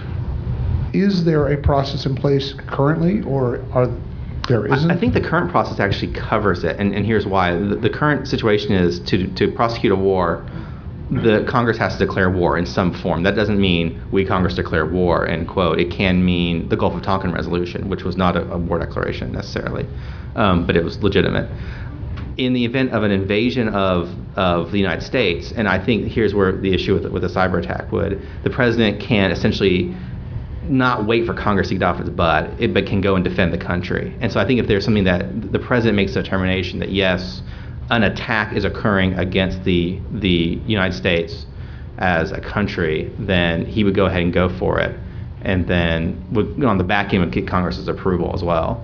Is there a process in place currently, or there isn't? I think the current process actually covers it, and here's why. The current situation is to prosecute a war, the Congress has to declare war in some form. That doesn't mean we, Congress, declare war, end quote. It can mean the Gulf of Tonkin Resolution, which was not a war declaration necessarily, but it was legitimate. In the event of an invasion of the United States, and I think here's where the issue with a cyber attack the president can essentially not wait for Congress to get off its butt, but can go and defend the country. And so I think if there's something that the president makes a determination that yes, an attack is occurring against the United States as a country, then he would go ahead and go for it, and then on the back end would get Congress's approval as well.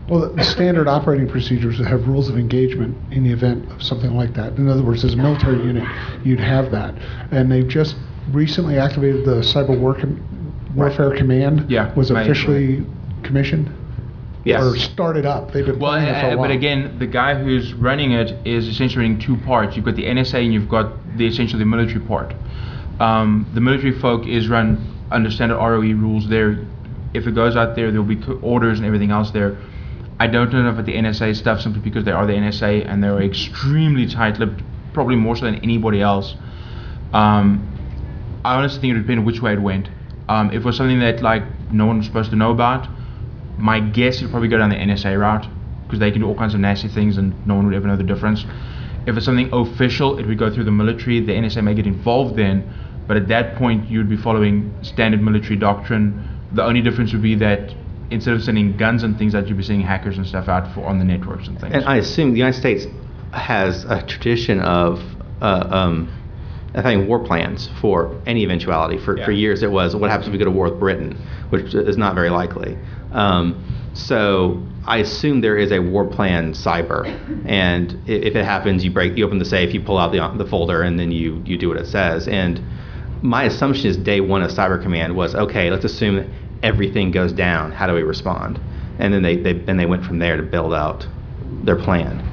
Well, the standard operating procedures have rules of engagement in the event of something like that. In other words, as a military unit, you'd have that. And they've just recently activated the Cyber Warfare Command. Yeah, Was officially commissioned. Yes. Or started up. They've been planning it for a while. But again, the guy who's running it is essentially running two parts. You've got the NSA and you've got essentially the military part. The military folk is run under standard ROE rules there. If it goes out there, there'll be orders and everything else there. I don't know enough about the NSA stuff simply because they are the NSA and they're extremely tight-lipped, probably more so than anybody else. I honestly think it would depend which way it went. If it was something that like no one was supposed to know about, my guess would probably go down the NSA route because they can do all kinds of nasty things and no one would ever know the difference. If it's something official, it would go through the military. The NSA may get involved then, but at that point you would be following standard military doctrine. The only difference would be that instead of sending guns and things, that you'd be sending hackers and stuff out on the networks and things. And I assume the United States has a tradition of having war plans for any eventuality. For years it was, what happens if we go to war with Britain, which is not very likely. So I assume there is a war plan cyber, and if it happens, you open the safe, you pull out the folder, and then you do what it says. And my assumption is day one of Cyber Command was, okay, let's assume that everything goes down. How do we respond? And then they went from there to build out their plan.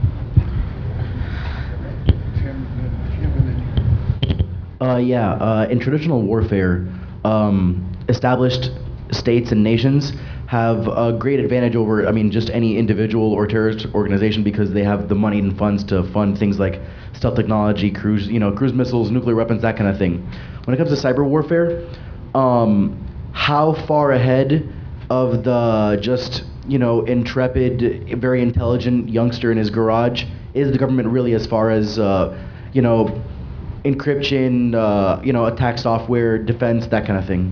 In traditional warfare, established states and nations have a great advantage over, just any individual or terrorist organization because they have the money and funds to fund things like stealth technology, cruise missiles, nuclear weapons, that kind of thing. When it comes to cyber warfare, how far ahead of the intrepid, very intelligent youngster in his garage is the government really as far as, encryption, attack software, defense, that kind of thing?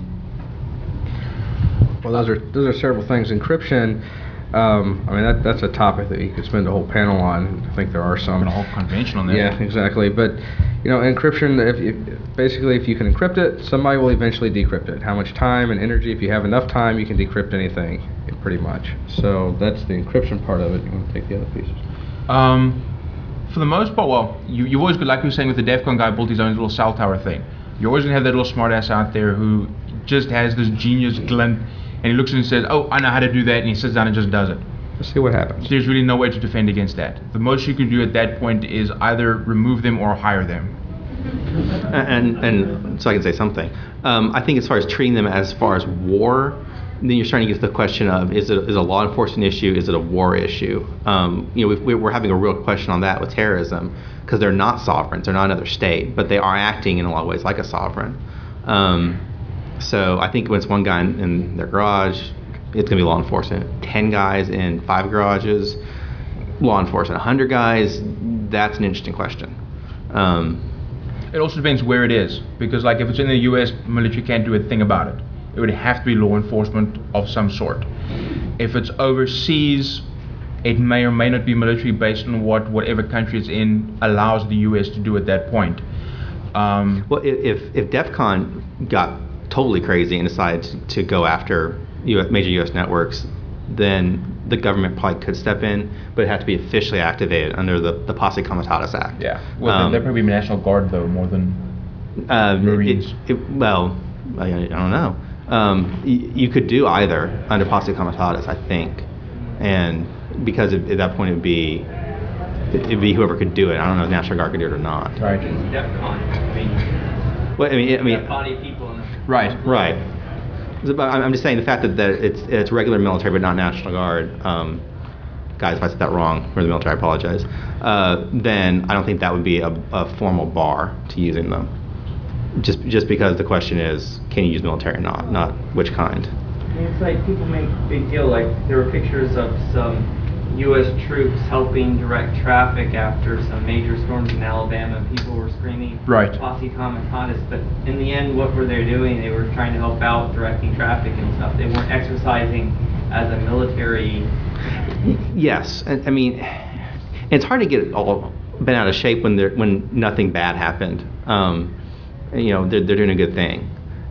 Well, those are several things. Encryption, that's a topic that you could spend a whole panel on. I think there are some. And a whole convention on that. Yeah, exactly. But encryption, if you can encrypt it, somebody will eventually decrypt it. How much time and energy? If you have enough time, you can decrypt anything, pretty much. So that's the encryption part of it. You want to take the other pieces? For the most part, well, you've always got, like we were saying with the DEF CON guy, built his own little cell tower thing. You're always going to have that little smartass out there who just has this genius glint, and he looks and says, oh, I know how to do that, and he sits down and just does it. Let's see what happens. There's really no way to defend against that. The most you can do at that point is either remove them or hire them. And so I can say something. I think as far as treating them as far as war, then you're starting to get to the question of, is it a law enforcement issue? Is it a war issue? We're having a real question on that with terrorism because they're not sovereigns. They're not another state, but they are acting in a lot of ways like a sovereign. So I think when it's one guy in their garage, it's going to be law enforcement. 10 guys in 5 garages, law enforcement. 100 guys, that's an interesting question. It also depends where it is, because like if it's in the U.S., military can't do a thing about it. It would have to be law enforcement of some sort. If it's overseas, it may or may not be military based on whatever country it's in allows the U.S. to do at that point. Well, if DEF CON got totally crazy and decided to go after major U.S. networks, then the government probably could step in, but it had to be officially activated under the Posse Comitatus Act. Yeah. Well, that'd probably be National Guard though, more than Marines. I don't know. You could do either under Posse Comitatus, I think, and because at that point it'd be whoever could do it. I don't know if National Guard could do it or not. Right. It's DEF CON. Well, I mean, a body of people in right. Right. I'm just saying the fact that it's regular military but not National Guard. Guys, if I said that wrong, we're the military, I apologize. Then I don't think that would be a formal bar to using them. Just because the question is, can you use military or not which kind. It's like people make a big deal, like there were pictures of some U.S. troops helping direct traffic after some major storms in Alabama, and people were screaming Posse Comitatus, but in the end, what were they doing? They were trying to help out directing traffic and stuff. They weren't exercising as a military. Yes, I mean, it's hard to get it all bent out of shape when nothing bad happened. They're doing a good thing,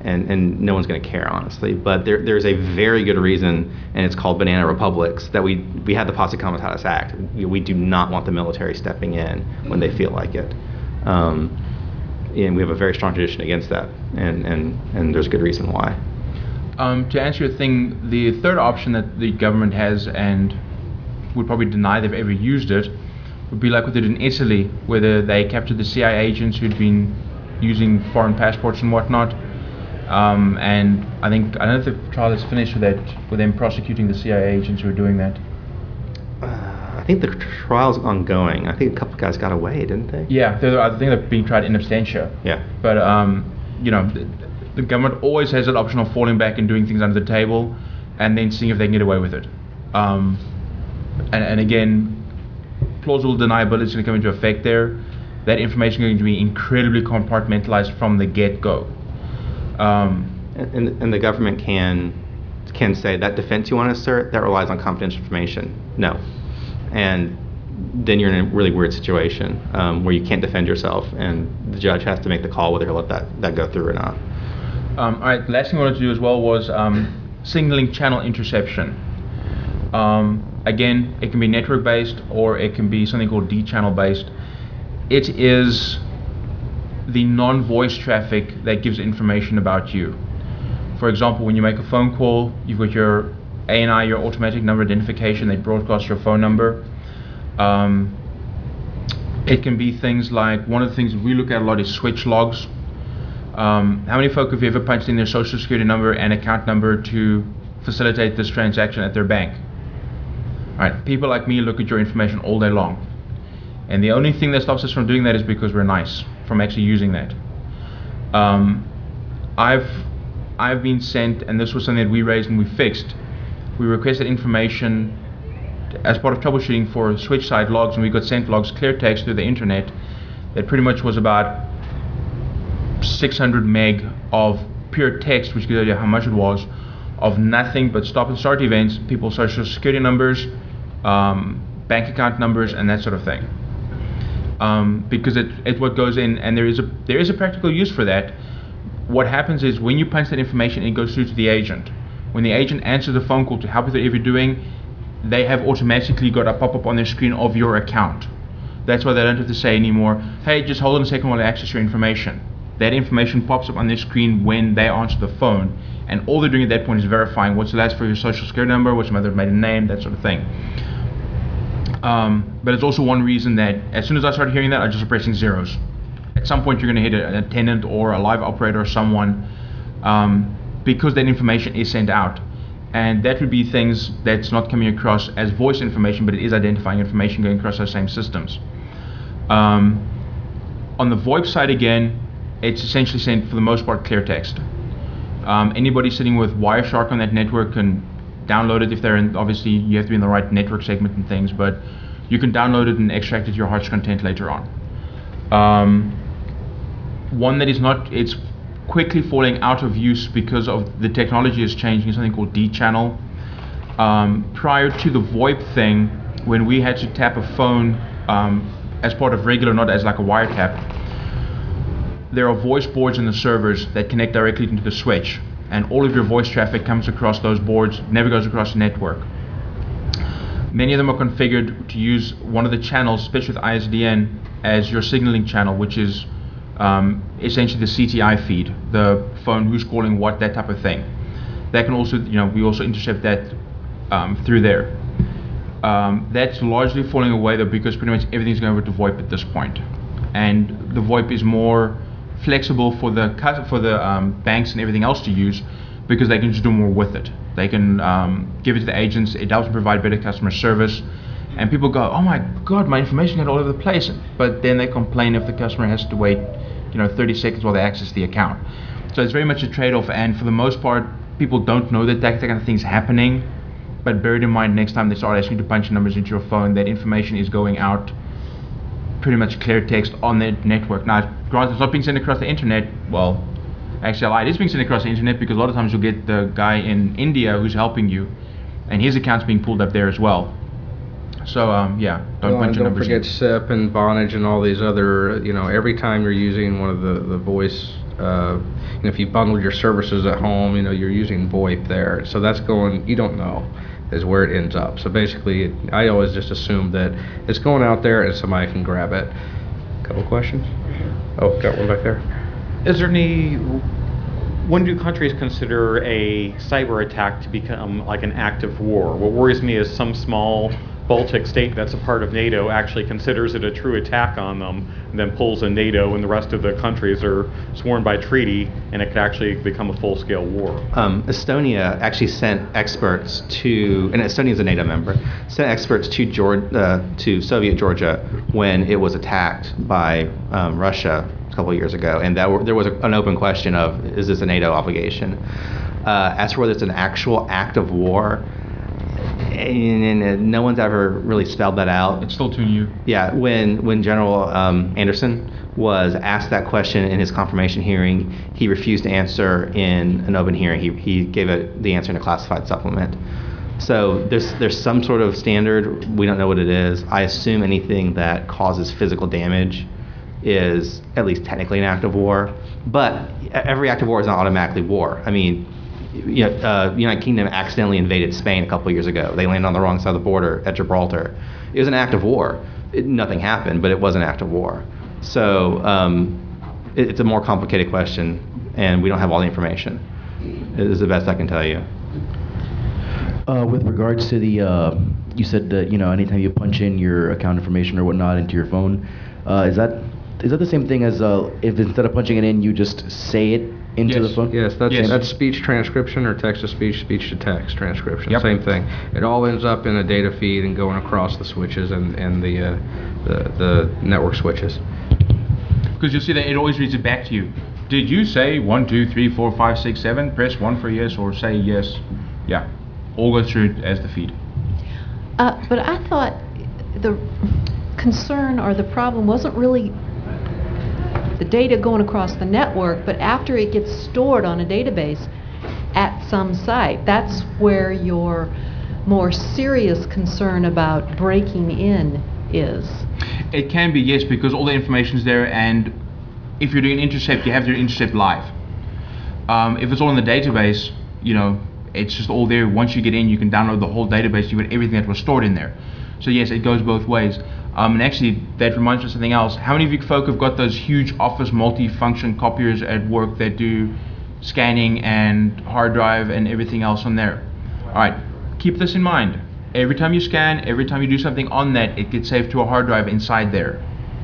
and no one's going to care, honestly. But there's a very good reason, and it's called Banana Republics, that we had the Posse Comitatus Act. We do not want the military stepping in when they feel like it. And we have a very strong tradition against that, and there's a good reason why. To answer your thing, the third option that the government has, and would probably deny they've ever used it, would be like what they did in Italy, where they captured the CIA agents who'd been using foreign passports and whatnot. And I don't know if the trial is finished with that, with them prosecuting the CIA agents who were doing that. I think the trial's ongoing. I think a couple of guys got away, didn't they? Yeah, I think they're being tried in absentia. Yeah. But the government always has that option of falling back and doing things under the table, and then seeing if they can get away with it. And again, plausible deniability is going to come into effect there. That information is going to be incredibly compartmentalized from the get-go. And the government can say that defense you want to assert, that relies on confidential information. No. And then you're in a really weird situation where you can't defend yourself, and the judge has to make the call whether he'll let that go through or not. All right, the last thing I wanted to do as well was signaling channel interception. Again, it can be network-based or it can be something called D-channel-based. It is the non-voice traffic that gives information about you. For example, when you make a phone call, you've got your ANI, your automatic number identification, they broadcast your phone number. It can be things like, one of the things we look at a lot is switch logs. How many folk have you ever punched in their social security number and account number to facilitate this transaction at their bank? All right, people like me look at your information all day long. And the only thing that stops us from doing that is because we're nice, from actually using that. I've been sent, and this was something that we raised and we fixed. We requested information as part of troubleshooting for switch side logs, and we got sent logs clear text through the internet that pretty much was about 600 meg of pure text, which gives you how much it was, of nothing but stop and start events, people's social security numbers, bank account numbers, and that sort of thing. Because it what goes in, and there is a practical use for that. What happens is when you punch that information, it goes through to the agent. When the agent answers the phone call to help with whatever you're doing, they have automatically got a pop-up on their screen of your account. That's why they don't have to say anymore, hey, just hold on a second while I access your information. That information pops up on their screen when they answer the phone, and all they're doing at that point is verifying what's the last for your social security number, what's your mother's maiden name, that sort of thing. But it's also one reason that as soon as I started hearing that, I just started pressing zeros. At some point, you're going to hit an attendant or a live operator or someone, because that information is sent out. And that would be things that's not coming across as voice information, but it is identifying information going across those same systems. On the VoIP side again, it's essentially sent, for the most part, clear text. Anybody sitting with Wireshark on that network can download it if they're in, obviously you have to be in the right network segment and things, but you can download it and extract it to your heart's content later on. One that is not, it's quickly falling out of use because of the technology is changing, is something called D-channel. Prior to the VoIP thing, when we had to tap a phone as part of regular, not as like a wiretap, there are voice boards in the servers that connect directly into the switch, and all of your voice traffic comes across those boards, never goes across the network. Many of them are configured to use one of the channels, especially with ISDN, as your signaling channel, which is essentially the CTI feed, the phone, who's calling what, that type of thing. That can also, we also intercept that through there. That's largely falling away though, because pretty much everything's going over to VoIP at this point. And the VoIP is more flexible for the banks and everything else to use, because they can just do more with it. They can give it to the agents. It helps them provide better customer service. And people go, oh my God, my information got all over the place. But then they complain if the customer has to wait 30 seconds while they access the account. So it's very much a trade-off. And for the most part, people don't know that kind of thing's happening. But bear it in mind, next time they start asking you to punch numbers into your phone, that information is going out pretty much clear text on the network. Now, granted, it's not being sent across the internet. Well, actually, I lied. It's being sent across the internet, because a lot of times you'll get the guy in India who's helping you, and his account's being pulled up there as well. So, yeah, don't punch your numbers in. Don't forget SIP and Vonage and all these other, every time you're using one of the voice if you bundle your services at home, you're using VoIP there. So that's going, you don't know, is where it ends up. So basically, I always just assume that it's going out there and somebody can grab it. Couple questions? Oh, got one back there. Is there any, when do countries consider a cyber attack to become like an act of war? What worries me is some small Baltic state that's a part of NATO actually considers it a true attack on them, and then pulls in NATO, and the rest of the countries are sworn by treaty, and it could actually become a full-scale war. Estonia actually sent experts to, and Estonia is a NATO member, sent experts to Soviet Georgia when it was attacked by Russia a couple of years ago, and there was an open question of, is this a NATO obligation? As for whether it's an actual act of war, and no one's ever really spelled that out. It's still too new. Yeah, when General Anderson was asked that question in his confirmation hearing, he refused to answer in an open hearing. He gave the answer in a classified supplement. So there's some sort of standard. We don't know what it is. I assume anything that causes physical damage is at least technically an act of war. But every act of war is not automatically war. I mean, United Kingdom accidentally invaded Spain a couple of years ago. They landed on the wrong side of the border at Gibraltar. It was an act of war. Nothing happened, but it was an act of war. So it's a more complicated question, and we don't have all the information. It is the best I can tell you. With regards to the, you said that anytime you punch in your account information or whatnot into your phone, is that the same thing as if instead of punching it in, you just say it into the phone? Yes, that's speech transcription or text-to-speech, speech-to-text transcription. Yep. Same thing. It all ends up in a data feed and going across the switches and the network switches. Because you'll see that it always reads it back to you. Did you say 1, 2, 3, 4, 5, 6, 7? Press 1 for yes, or say yes. Yeah, all goes through as the feed. But I thought the concern or the problem wasn't really the data going across the network, but after it gets stored on a database at some site. That's where your more serious concern about breaking in is. It can be, yes, because all the information is there, and if you're doing intercept, you have to intercept live. If it's all in the database, it's just all there. Once you get in, you can download the whole database. You got everything that was stored in there. So yes, it goes both ways. And actually, that reminds me of something else. How many of you folk have got those huge office multi-function copiers at work that do scanning and hard drive and everything else on there? All right, keep this in mind. Every time you scan, every time you do something on that, it gets saved to a hard drive inside there.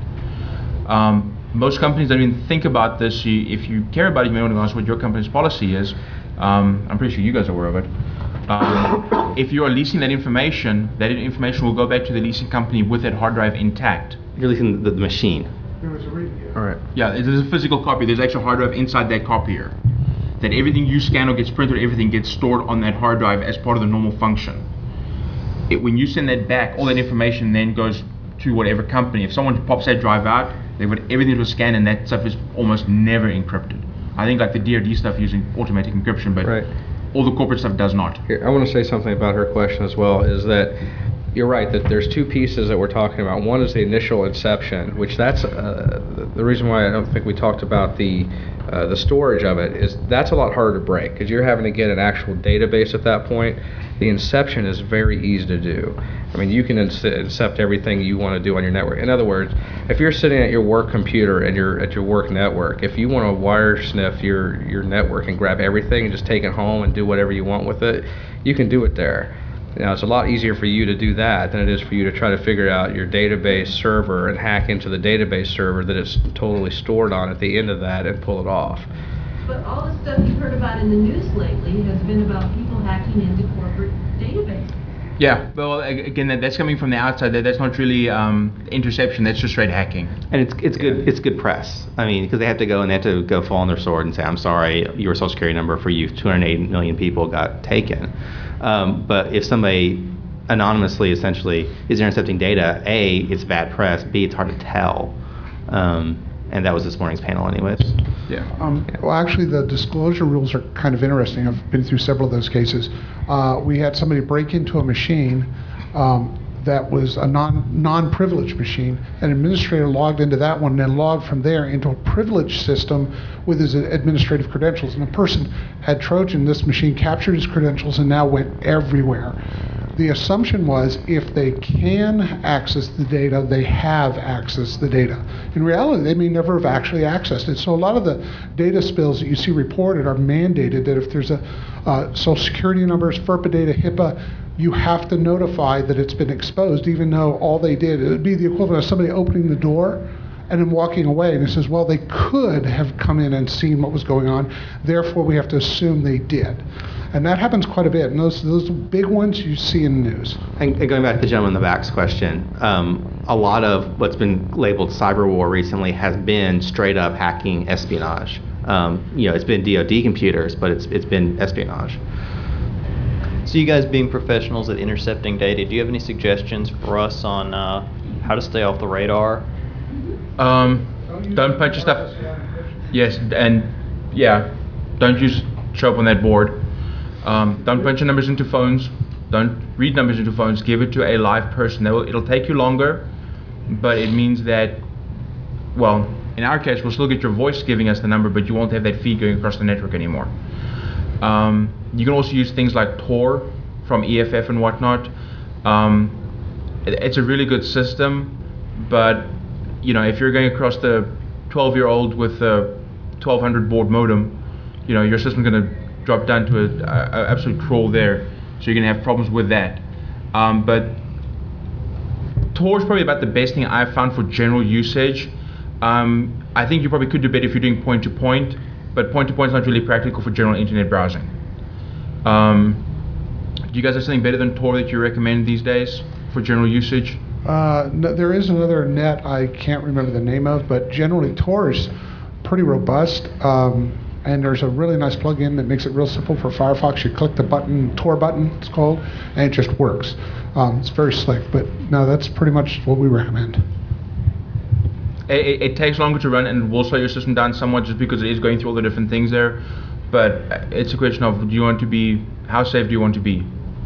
Most companies don't even think about this. If you care about it, you may want to ask what your company's policy is. I'm pretty sure you guys are aware of it. If you are leasing that information will go back to the leasing company with that hard drive intact. You're leasing the machine. All right. Yeah, there's a physical copy. There's actually a hard drive inside that copier. That everything you scan or gets printed, everything gets stored on that hard drive as part of the normal function. When you send that back, all that information then goes to whatever company. If someone pops that drive out, they've got everything to scan, and that stuff is almost never encrypted. I think like the DoD stuff using automatic encryption, but all the corporate stuff does not. Here, I want to say something about her question as well, is that you're right, that there's two pieces that we're talking about. One is the initial inception, which that's the reason why I don't think we talked about the storage of it, is that's a lot harder to break, because you're having to get an actual database at that point. The inception is very easy to do. I mean, you can incept everything you want to do on your network. In other words, if you're sitting at your work computer and you're at your work network, if you want to wire sniff your network and grab everything and just take it home and do whatever you want with it, you can do it there. Now, it's a lot easier for you to do that than it is for you to try to figure out your database server and hack into the database server that it's totally stored on at the end of that and pull it off. But all the stuff you've heard about in the news lately has been about people hacking into corporate databases. Yeah, well, again, that's coming from the outside. That's not really interception. That's just straight hacking. And it's good. It's good press. I mean, because they have to go fall on their sword and say, "I'm sorry, your social security number for you 208 million people got taken." But if somebody anonymously, essentially, is intercepting data, A, it's bad press. B, it's hard to tell. And that was this morning's panel, anyways. Yeah. Well, actually, the disclosure rules are kind of interesting. I've been through several of those cases. We had somebody break into a machine that was a non-privileged machine. An administrator logged into that one and then logged from there into a privileged system with his administrative credentials. And the person had Trojan this machine, captured his credentials, and now went everywhere. The assumption was if they can access the data, they have accessed the data. In reality, they may never have actually accessed it. So a lot of the data spills that you see reported are mandated that if there's a Social Security numbers, FERPA data, HIPAA, you have to notify that it's been exposed, even though all they did, it would be the equivalent of somebody opening the door and then walking away. And it says, well, they could have come in and seen what was going on, therefore we have to assume they did. And that happens quite a bit. And those big ones you see in the news. And going back to the gentleman in the back's question, a lot of what's been labeled cyber war recently has been straight up hacking espionage. It's been DoD computers, but it's been espionage. So you guys being professionals at intercepting data, do you have any suggestions for us on how to stay off the radar? Don't punch your stuff. Yes, and yeah, don't show up on that board. Don't punch your numbers into phones. Don't read numbers into phones. Give it to a live person. It'll take you longer, but it means that, well, in our case, we'll still get your voice giving us the number, but you won't have that feed going across the network anymore. You can also use things like Tor from EFF and whatnot. It's a really good system, but if you're going across the 12-year-old with a 1200 baud modem, your system's going to drop down to an absolute crawl there, so you're going to have problems with that. But Tor is probably about the best thing I've found for general usage. I think you probably could do better if you're doing point-to-point, but point-to-point is not really practical for general internet browsing. Do you guys have something better than Tor that you recommend these days for general usage? No, there is another net I can't remember the name of, but generally Tor is pretty robust. And there's a really nice plugin that makes it real simple for Firefox. You click the button, Tor button, it's called, and it just works. It's very slick, but no, that's pretty much what we recommend. It takes longer to run and will slow your system down somewhat just because it is going through all the different things there. But it's a question of, how safe do you want to be?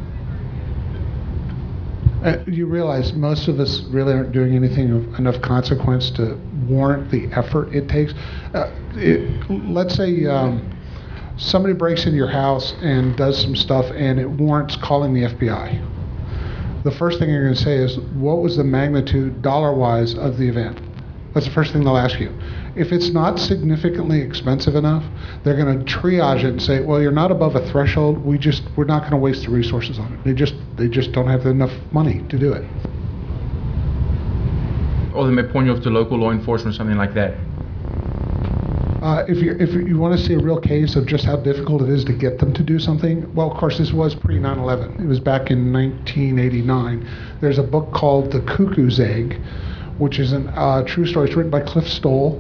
You realize most of us really aren't doing anything of enough consequence to warrant the effort it takes. Let's say somebody breaks into your house and does some stuff and it warrants calling the FBI. The first thing you're going to say is, what was the magnitude dollar-wise of the event? That's the first thing they'll ask you. If it's not significantly expensive enough, they're going to triage it and say, well, you're not above a threshold. We're not going to waste the resources on it. They just don't have enough money to do it. Or they may point you off to local law enforcement, something like that. If you want to see a real case of just how difficult it is to get them to do something, well, of course, this was pre-9/11. It was back in 1989. There's a book called The Cuckoo's Egg, which is a true story. It's written by Cliff Stoll,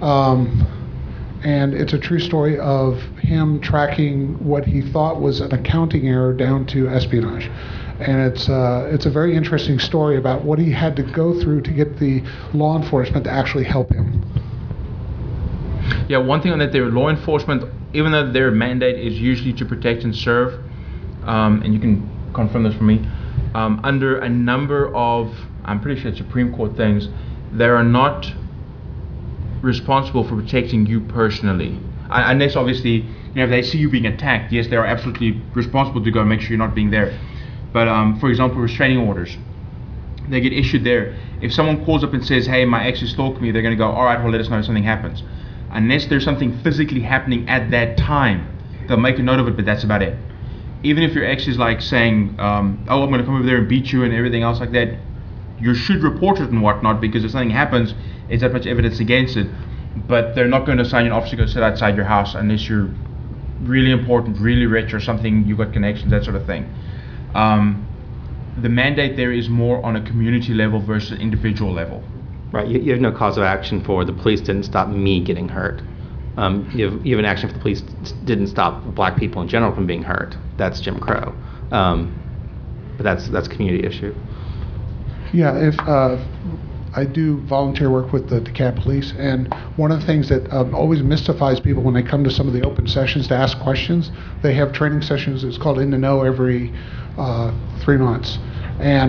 and it's a true story of him tracking what he thought was an accounting error down to espionage. And it's a very interesting story about what he had to go through to get the law enforcement to actually help him. Yeah, one thing on that, their law enforcement, even though their mandate is usually to protect and serve, and you can confirm this for me, under a number of, I'm pretty sure it's Supreme Court things, they are not responsible for protecting you personally. Unless obviously, if they see you being attacked, yes, they are absolutely responsible to go and make sure you're not being there. But for example, restraining orders, they get issued there. If someone calls up and says, hey, my ex is stalking me, they're going to go, all right, well, let us know if something happens. Unless there's something physically happening at that time, they'll make a note of it, but that's about it. Even if your ex is like saying, oh, I'm going to come over there and beat you and everything else like that, you should report it and whatnot, because if something happens, it's that much evidence against it. But they're not going to assign you an officer to go sit outside your house unless you're really important, really rich or something, you've got connections, that sort of thing. The mandate there is more on a community level versus an individual level. Right, you have no cause of action for the police didn't stop me getting hurt. You have an action for the police didn't stop black people in general from being hurt. That's Jim Crow. But that's a community issue. Yeah, if I do volunteer work with the DeKalb Police, and one of the things that always mystifies people when they come to some of the open sessions to ask questions, they have training sessions. It's called In the Know every 3 months, and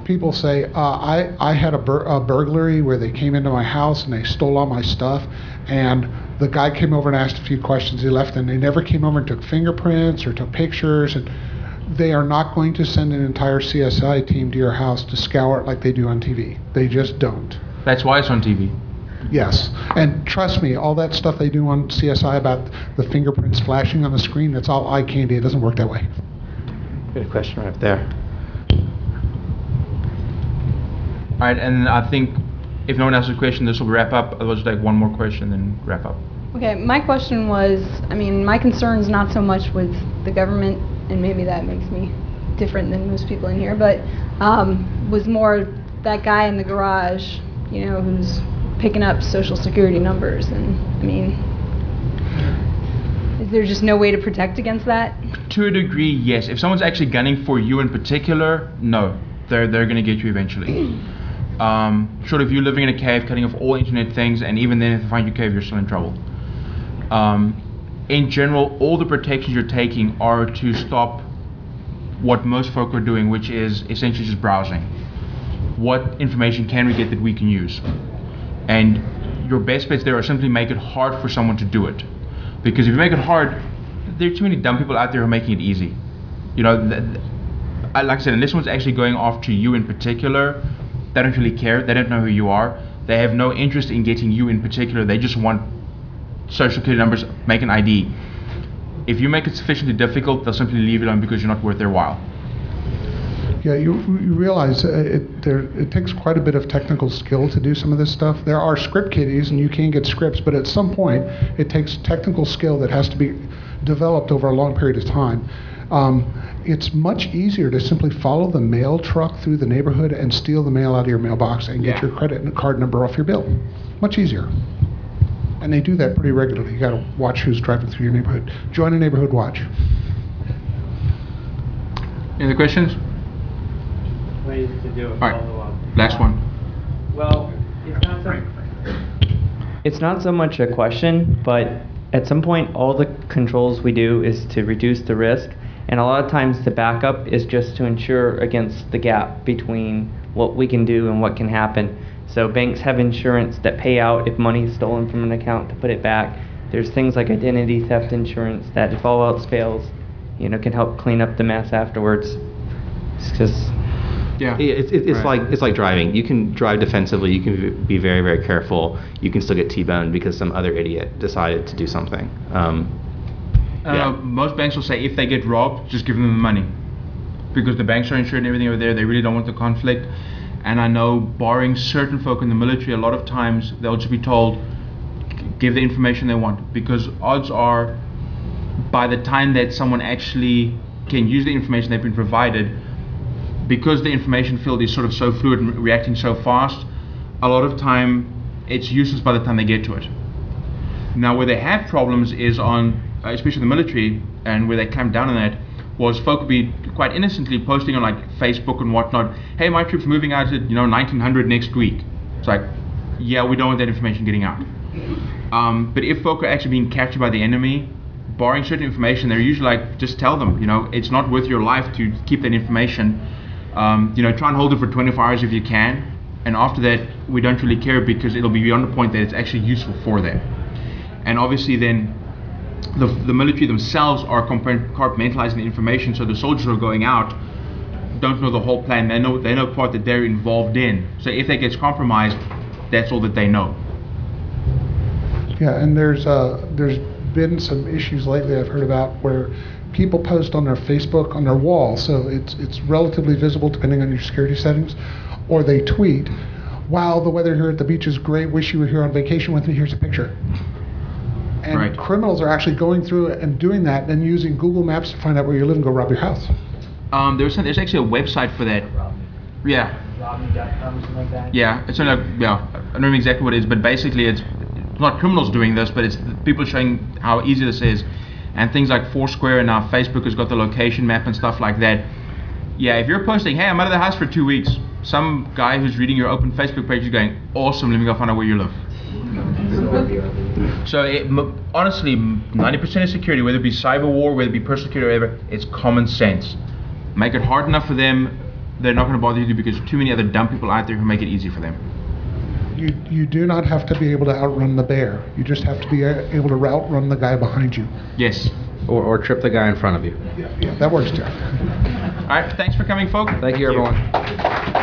people say, I had a burglary where they came into my house and they stole all my stuff, and the guy came over and asked a few questions. He left, and they never came over and took fingerprints or took pictures. And they are not going to send an entire CSI team to your house to scour it like they do on TV. They just don't. That's why it's on TV. Yes, and trust me, all that stuff they do on CSI about the fingerprints flashing on the screen, that's all eye candy. It doesn't work that way. Good question right there. All right, and I think if no one else has a question, this will wrap up. Otherwise, we'll take one more question, then wrap up. Okay, my question was, I mean, my concern's not so much with the government, and maybe that makes me different than most people in here, but was more that guy in the garage, you know, who's picking up Social Security numbers. And I mean, is there just no way to protect against that? To a degree, yes. If someone's actually gunning for you in particular, no, they're going to get you eventually. Short of you living in a cave, cutting off all internet things, and even then, if they find your cave, you're still in trouble. In general, all the protections you're taking are to stop what most folk are doing, which is essentially just browsing. What information can we get that we can use? And your best bets there are simply make it hard for someone to do it. Because if you make it hard, there are too many dumb people out there who are making it easy. You know, like I said, unless someone's actually going after you in particular, they don't really care. They don't know who you are. They have no interest in getting you in particular. They just want social security numbers, make an ID. If you make it sufficiently difficult, they'll simply leave it alone because you're not worth their while. Yeah, you realize it takes quite a bit of technical skill to do some of this stuff. There are script kiddies, and you can get scripts, but at some point, it takes technical skill that has to be developed over a long period of time. It's much easier to simply follow the mail truck through the neighborhood and steal the mail out of your mailbox and get your credit card number off your bill. Much easier. And they do that pretty regularly. You got to watch who's driving through your neighborhood. Join a neighborhood watch. Any other questions? Ways to do it. All right, last one. Well, it's not so much a question, but at some point, all the controls we do is to reduce the risk. And a lot of times the backup is just to ensure against the gap between what we can do and what can happen. So banks have insurance that pay out if money is stolen from an account to put it back. There's things like identity theft insurance that if all else fails, you know, can help clean up the mess afterwards. It's just... Yeah, it's like driving. You can drive defensively. You can be very, very careful. You can still get T-boned because some other idiot decided to do something. Most banks will say if they get robbed, just give them the money, because the banks are insured and everything over there. They really don't want the conflict. And I know, barring certain folk in the military, a lot of times they'll just be told, give the information they want, because odds are, by the time that someone actually can use the information they've been provided, because the information field is sort of so fluid and reacting so fast, a lot of time it's useless by the time they get to it. Now, where they have problems is on, especially the military, and where they clamp down on that, was folk would be quite innocently posting on like Facebook and whatnot, hey, my troops moving out at 1900 next week. It's like, yeah, we don't want that information getting out. But if folk are actually being captured by the enemy, barring certain information, they're usually like, just tell them, it's not worth your life to keep that information. Try and hold it for 24 hours if you can. And after that, we don't really care because it'll be beyond the point that it's actually useful for them. And obviously then, the military themselves are compartmentalizing the information, so the soldiers who are going out don't know the whole plan. They know part that they're involved in. So if that gets compromised, that's all that they know. Yeah, and there's been some issues lately I've heard about where people post on their Facebook, on their wall, so it's relatively visible depending on your security settings, or they tweet, wow, the weather here at the beach is great, wish you were here on vacation with me, here's a picture. And criminals are actually going through and doing that and using Google Maps to find out where you live and go rob your house. There's actually a website for that. Yeah. Robin.com or something like that? Yeah, it's only I don't know exactly what it is, but basically it's not criminals doing this, but it's people showing how easy this is. And things like Foursquare and now Facebook has got the location map and stuff like that. Yeah, if you're posting, hey, I'm out of the house for 2 weeks, some guy who's reading your open Facebook page is going, awesome, let me go find out where you live. So honestly, 90% of security, whether it be cyber war, whether it be personal security or whatever, it's common sense. Make it hard enough for them, they're not going to bother you because too many other dumb people out there who make it easy for them. You do not have to be able to outrun the bear. You just have to be able to outrun the guy behind you. Yes. Or trip the guy in front of you. Yeah, that works too. All right, thanks for coming, folks. Thank you, everyone.